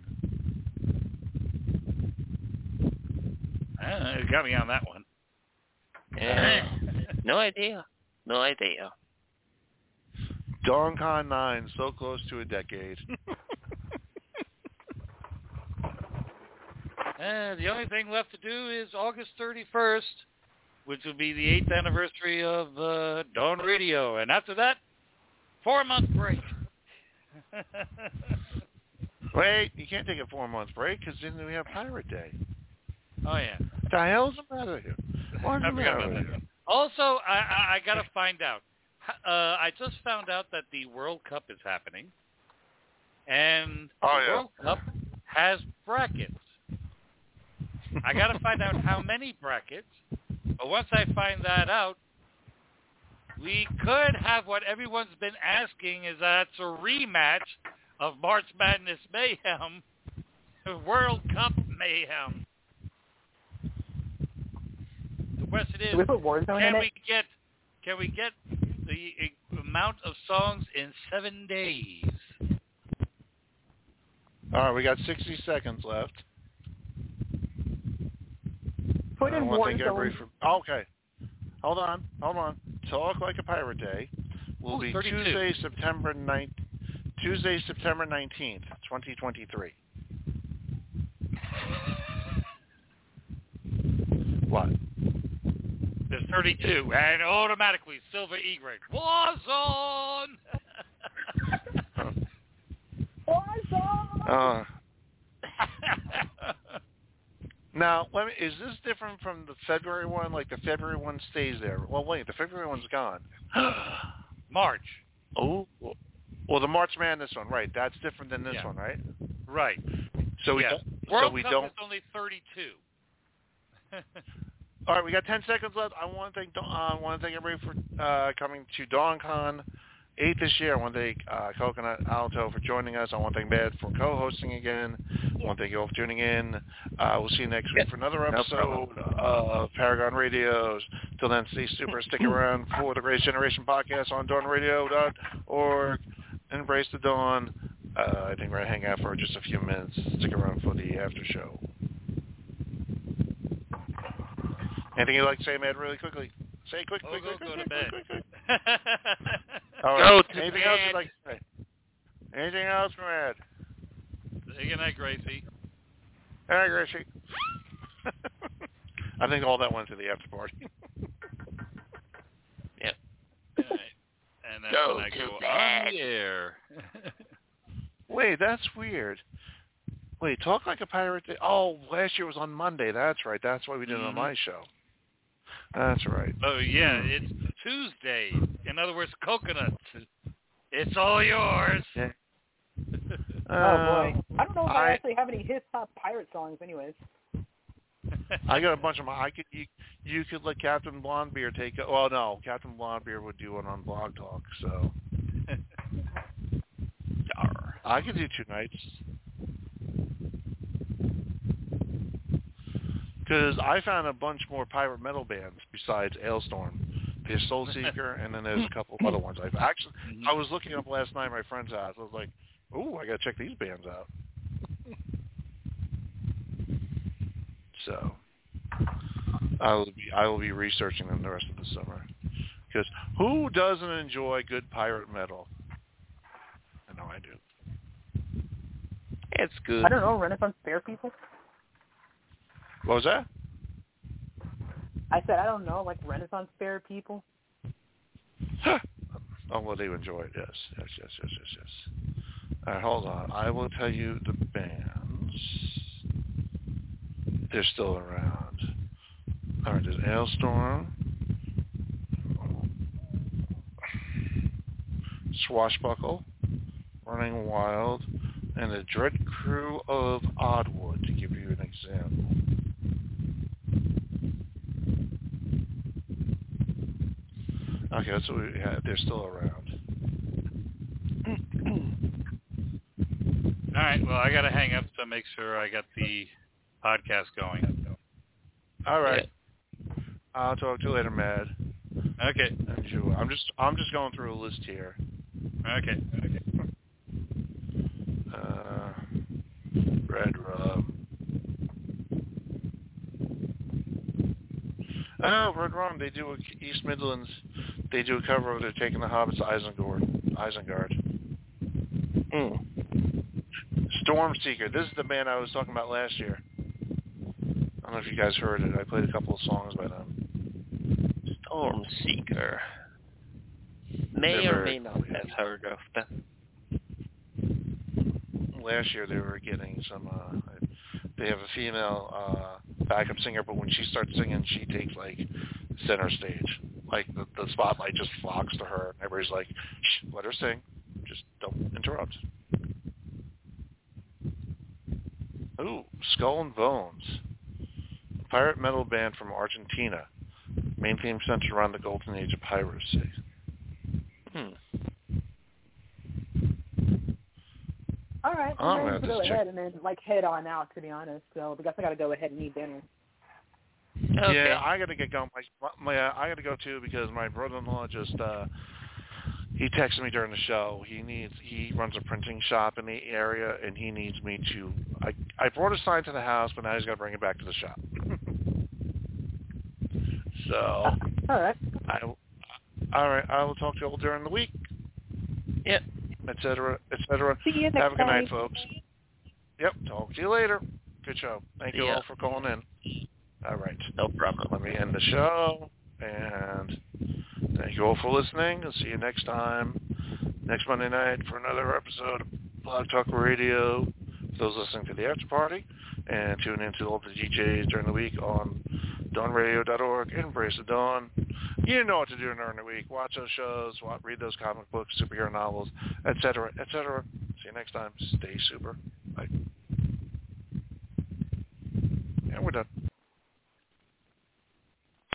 Uh, it got me on that one. Yeah. No idea. No idea. Dawn Con nine, so close to a decade. Uh, the only thing left to do is August thirty-first, which will be the eighth anniversary of uh, Dawn Radio. And after that, four-month break. Wait, you can't take a four-month break because then we have Pirate Day. Oh, yeah. What the hell's the matter here? What's I the forgot matter about with that. you? Also, I, I, I got to find out. Uh, I just found out that the World Cup is happening. And Oh, the yeah. World Cup has brackets. I got to find out how many brackets. But once I find that out, we could have what everyone's been asking is that it's a rematch of March Madness Mayhem, World Cup Mayhem. The question is, Do we put Warzone can in we it? get can we get the amount of songs in seven days? All right, we got sixty seconds left. Put I in want to thank everybody Warzone. for. Oh, okay, hold on, hold on. Talk Like a Pirate Day will Ooh, be thirty-two. Tuesday, September ninth. Tuesday, September nineteenth, twenty twenty-three. What? There's thirty-two, and automatically Silver Egret. Warzone! Warzone. Uh, now, let me. Is this different from the February one? Like the February one stays there. Well, wait, the February one's gone. March. Oh, well, the March Madness one, right? That's different than this Yeah. one, right? Right. So we yeah. don't. World so we Cup don't. is only thirty-two. All right, we got ten seconds left. I want to thank uh, I want to thank everybody for uh, coming to DawnCon eight this year. I want to thank uh, Coconut Alto for joining us. I want to thank Bad for co-hosting again. I want to thank you all for tuning in. Uh, we'll see you next week for another episode of Paragon Radios. Till then, stay super. Stick around for the Greatest Generation podcast on dawn radio dot org. Embrace the dawn. Uh, I think we're going to hang out for just a few minutes. Stick around for the after show. Anything you'd like to say, Matt, really quickly? Say it quick, Oh, quick, go, quick, go quick, to bed. quick, quick, quick. All Go right. to Anything bed. else you'd like to say? Anything else, Matt? Say goodnight, Gracie. All right, Gracie. I think all that went to the after party. Yep. All right. And that's Go when I to go bed. on the air. Wait, that's weird. Wait, Talk Like a Pirate. Day. Oh, last year was on Monday. That's right. That's why we did it on Mhm. my show. That's right. Oh, yeah, it's Tuesday. In other words, coconuts. It's all yours. Yeah. Oh boy, Uh, I don't know if I, I- actually have any hip hop pirate songs, anyways. I got a bunch of my. I could you, you could let Captain Blondebeard take. A, well, no, Captain Blondebeard would do one on Blog Talk. So I could do two nights. Because I found a bunch more pirate metal bands besides Ailstorm. There's Soul Seeker, and then there's a couple of other ones. I've actually, I was looking up last night at my friend's house. I was like, "Ooh, I gotta check these bands out." So I will be, I will be researching them the rest of the summer. Because who doesn't enjoy good pirate metal? I know I do. It's good. I don't know, Renaissance Fair people? What was that? I said, I don't know, like Renaissance Fair people? Oh, well, they enjoy it, yes. Yes, yes, yes, yes, yes. All right, hold on. I will tell you the bands. They're still around. All right, there's Ailstorm, Swashbuckle, Running Wild, and the Dread Crew of Oddwood, to give you an example. Okay, that's what we had. They're still around. All right, well, I got to hang up to make sure I got the podcast going. All right. I'll talk to you later, Mad. Okay. Enjoy. I'm just I'm just going through a list here. Okay. Okay. Uh, Red Rum. I know, Red Rum. They do a, East Midlands. They do a cover of "They're Taking the Hobbits" to Isengard. Isengard. Mm. Storm Seeker. This is the band I was talking about last year. I don't know if you guys heard it. I played a couple of songs by them. Storm Seeker. May They're or very- may not have heard of them. Last year they were getting some. Uh, they have a female uh, backup singer, but when she starts singing, she takes like center stage. Like the, the spotlight just flocks to her. Everybody's like, "Shh, let her sing. Just don't interrupt." Ooh, Skull and Bones, a pirate metal band from Argentina. Main theme centered around the golden age of piracy. Hmm. All right, Oh, I'm yeah, ready to just go check- ahead and then like head on out, to be honest. So because I got to go ahead and eat dinner. Okay. Yeah, I got to get going. My, my, uh, I got to go too because my brother-in-law just uh, he texted me during the show. He needs he runs a printing shop in the area, and he needs me to. I I brought a sign to the house, but now he's got to bring it back to the shop. So, All right. I all right. I will talk to you all during the week. Yep. Et cetera, et cetera. See you next Have a good night, time. folks. Yep. Talk to you later. Good show. Thank See you ya. all for calling in. All right. No problem. Let me end the show, and thank you all for listening. I'll see you next time, next Monday night for another episode of Blog Talk Radio. For those listening to the after party, and tune in to all the D Js during the week on dawn radio dot org. Embrace the dawn. You know what to do during the week. Watch those shows, watch, read those comic books, superhero novels, et cetera, et cetera. See you next time. Stay super. Bye. Yeah, we're done.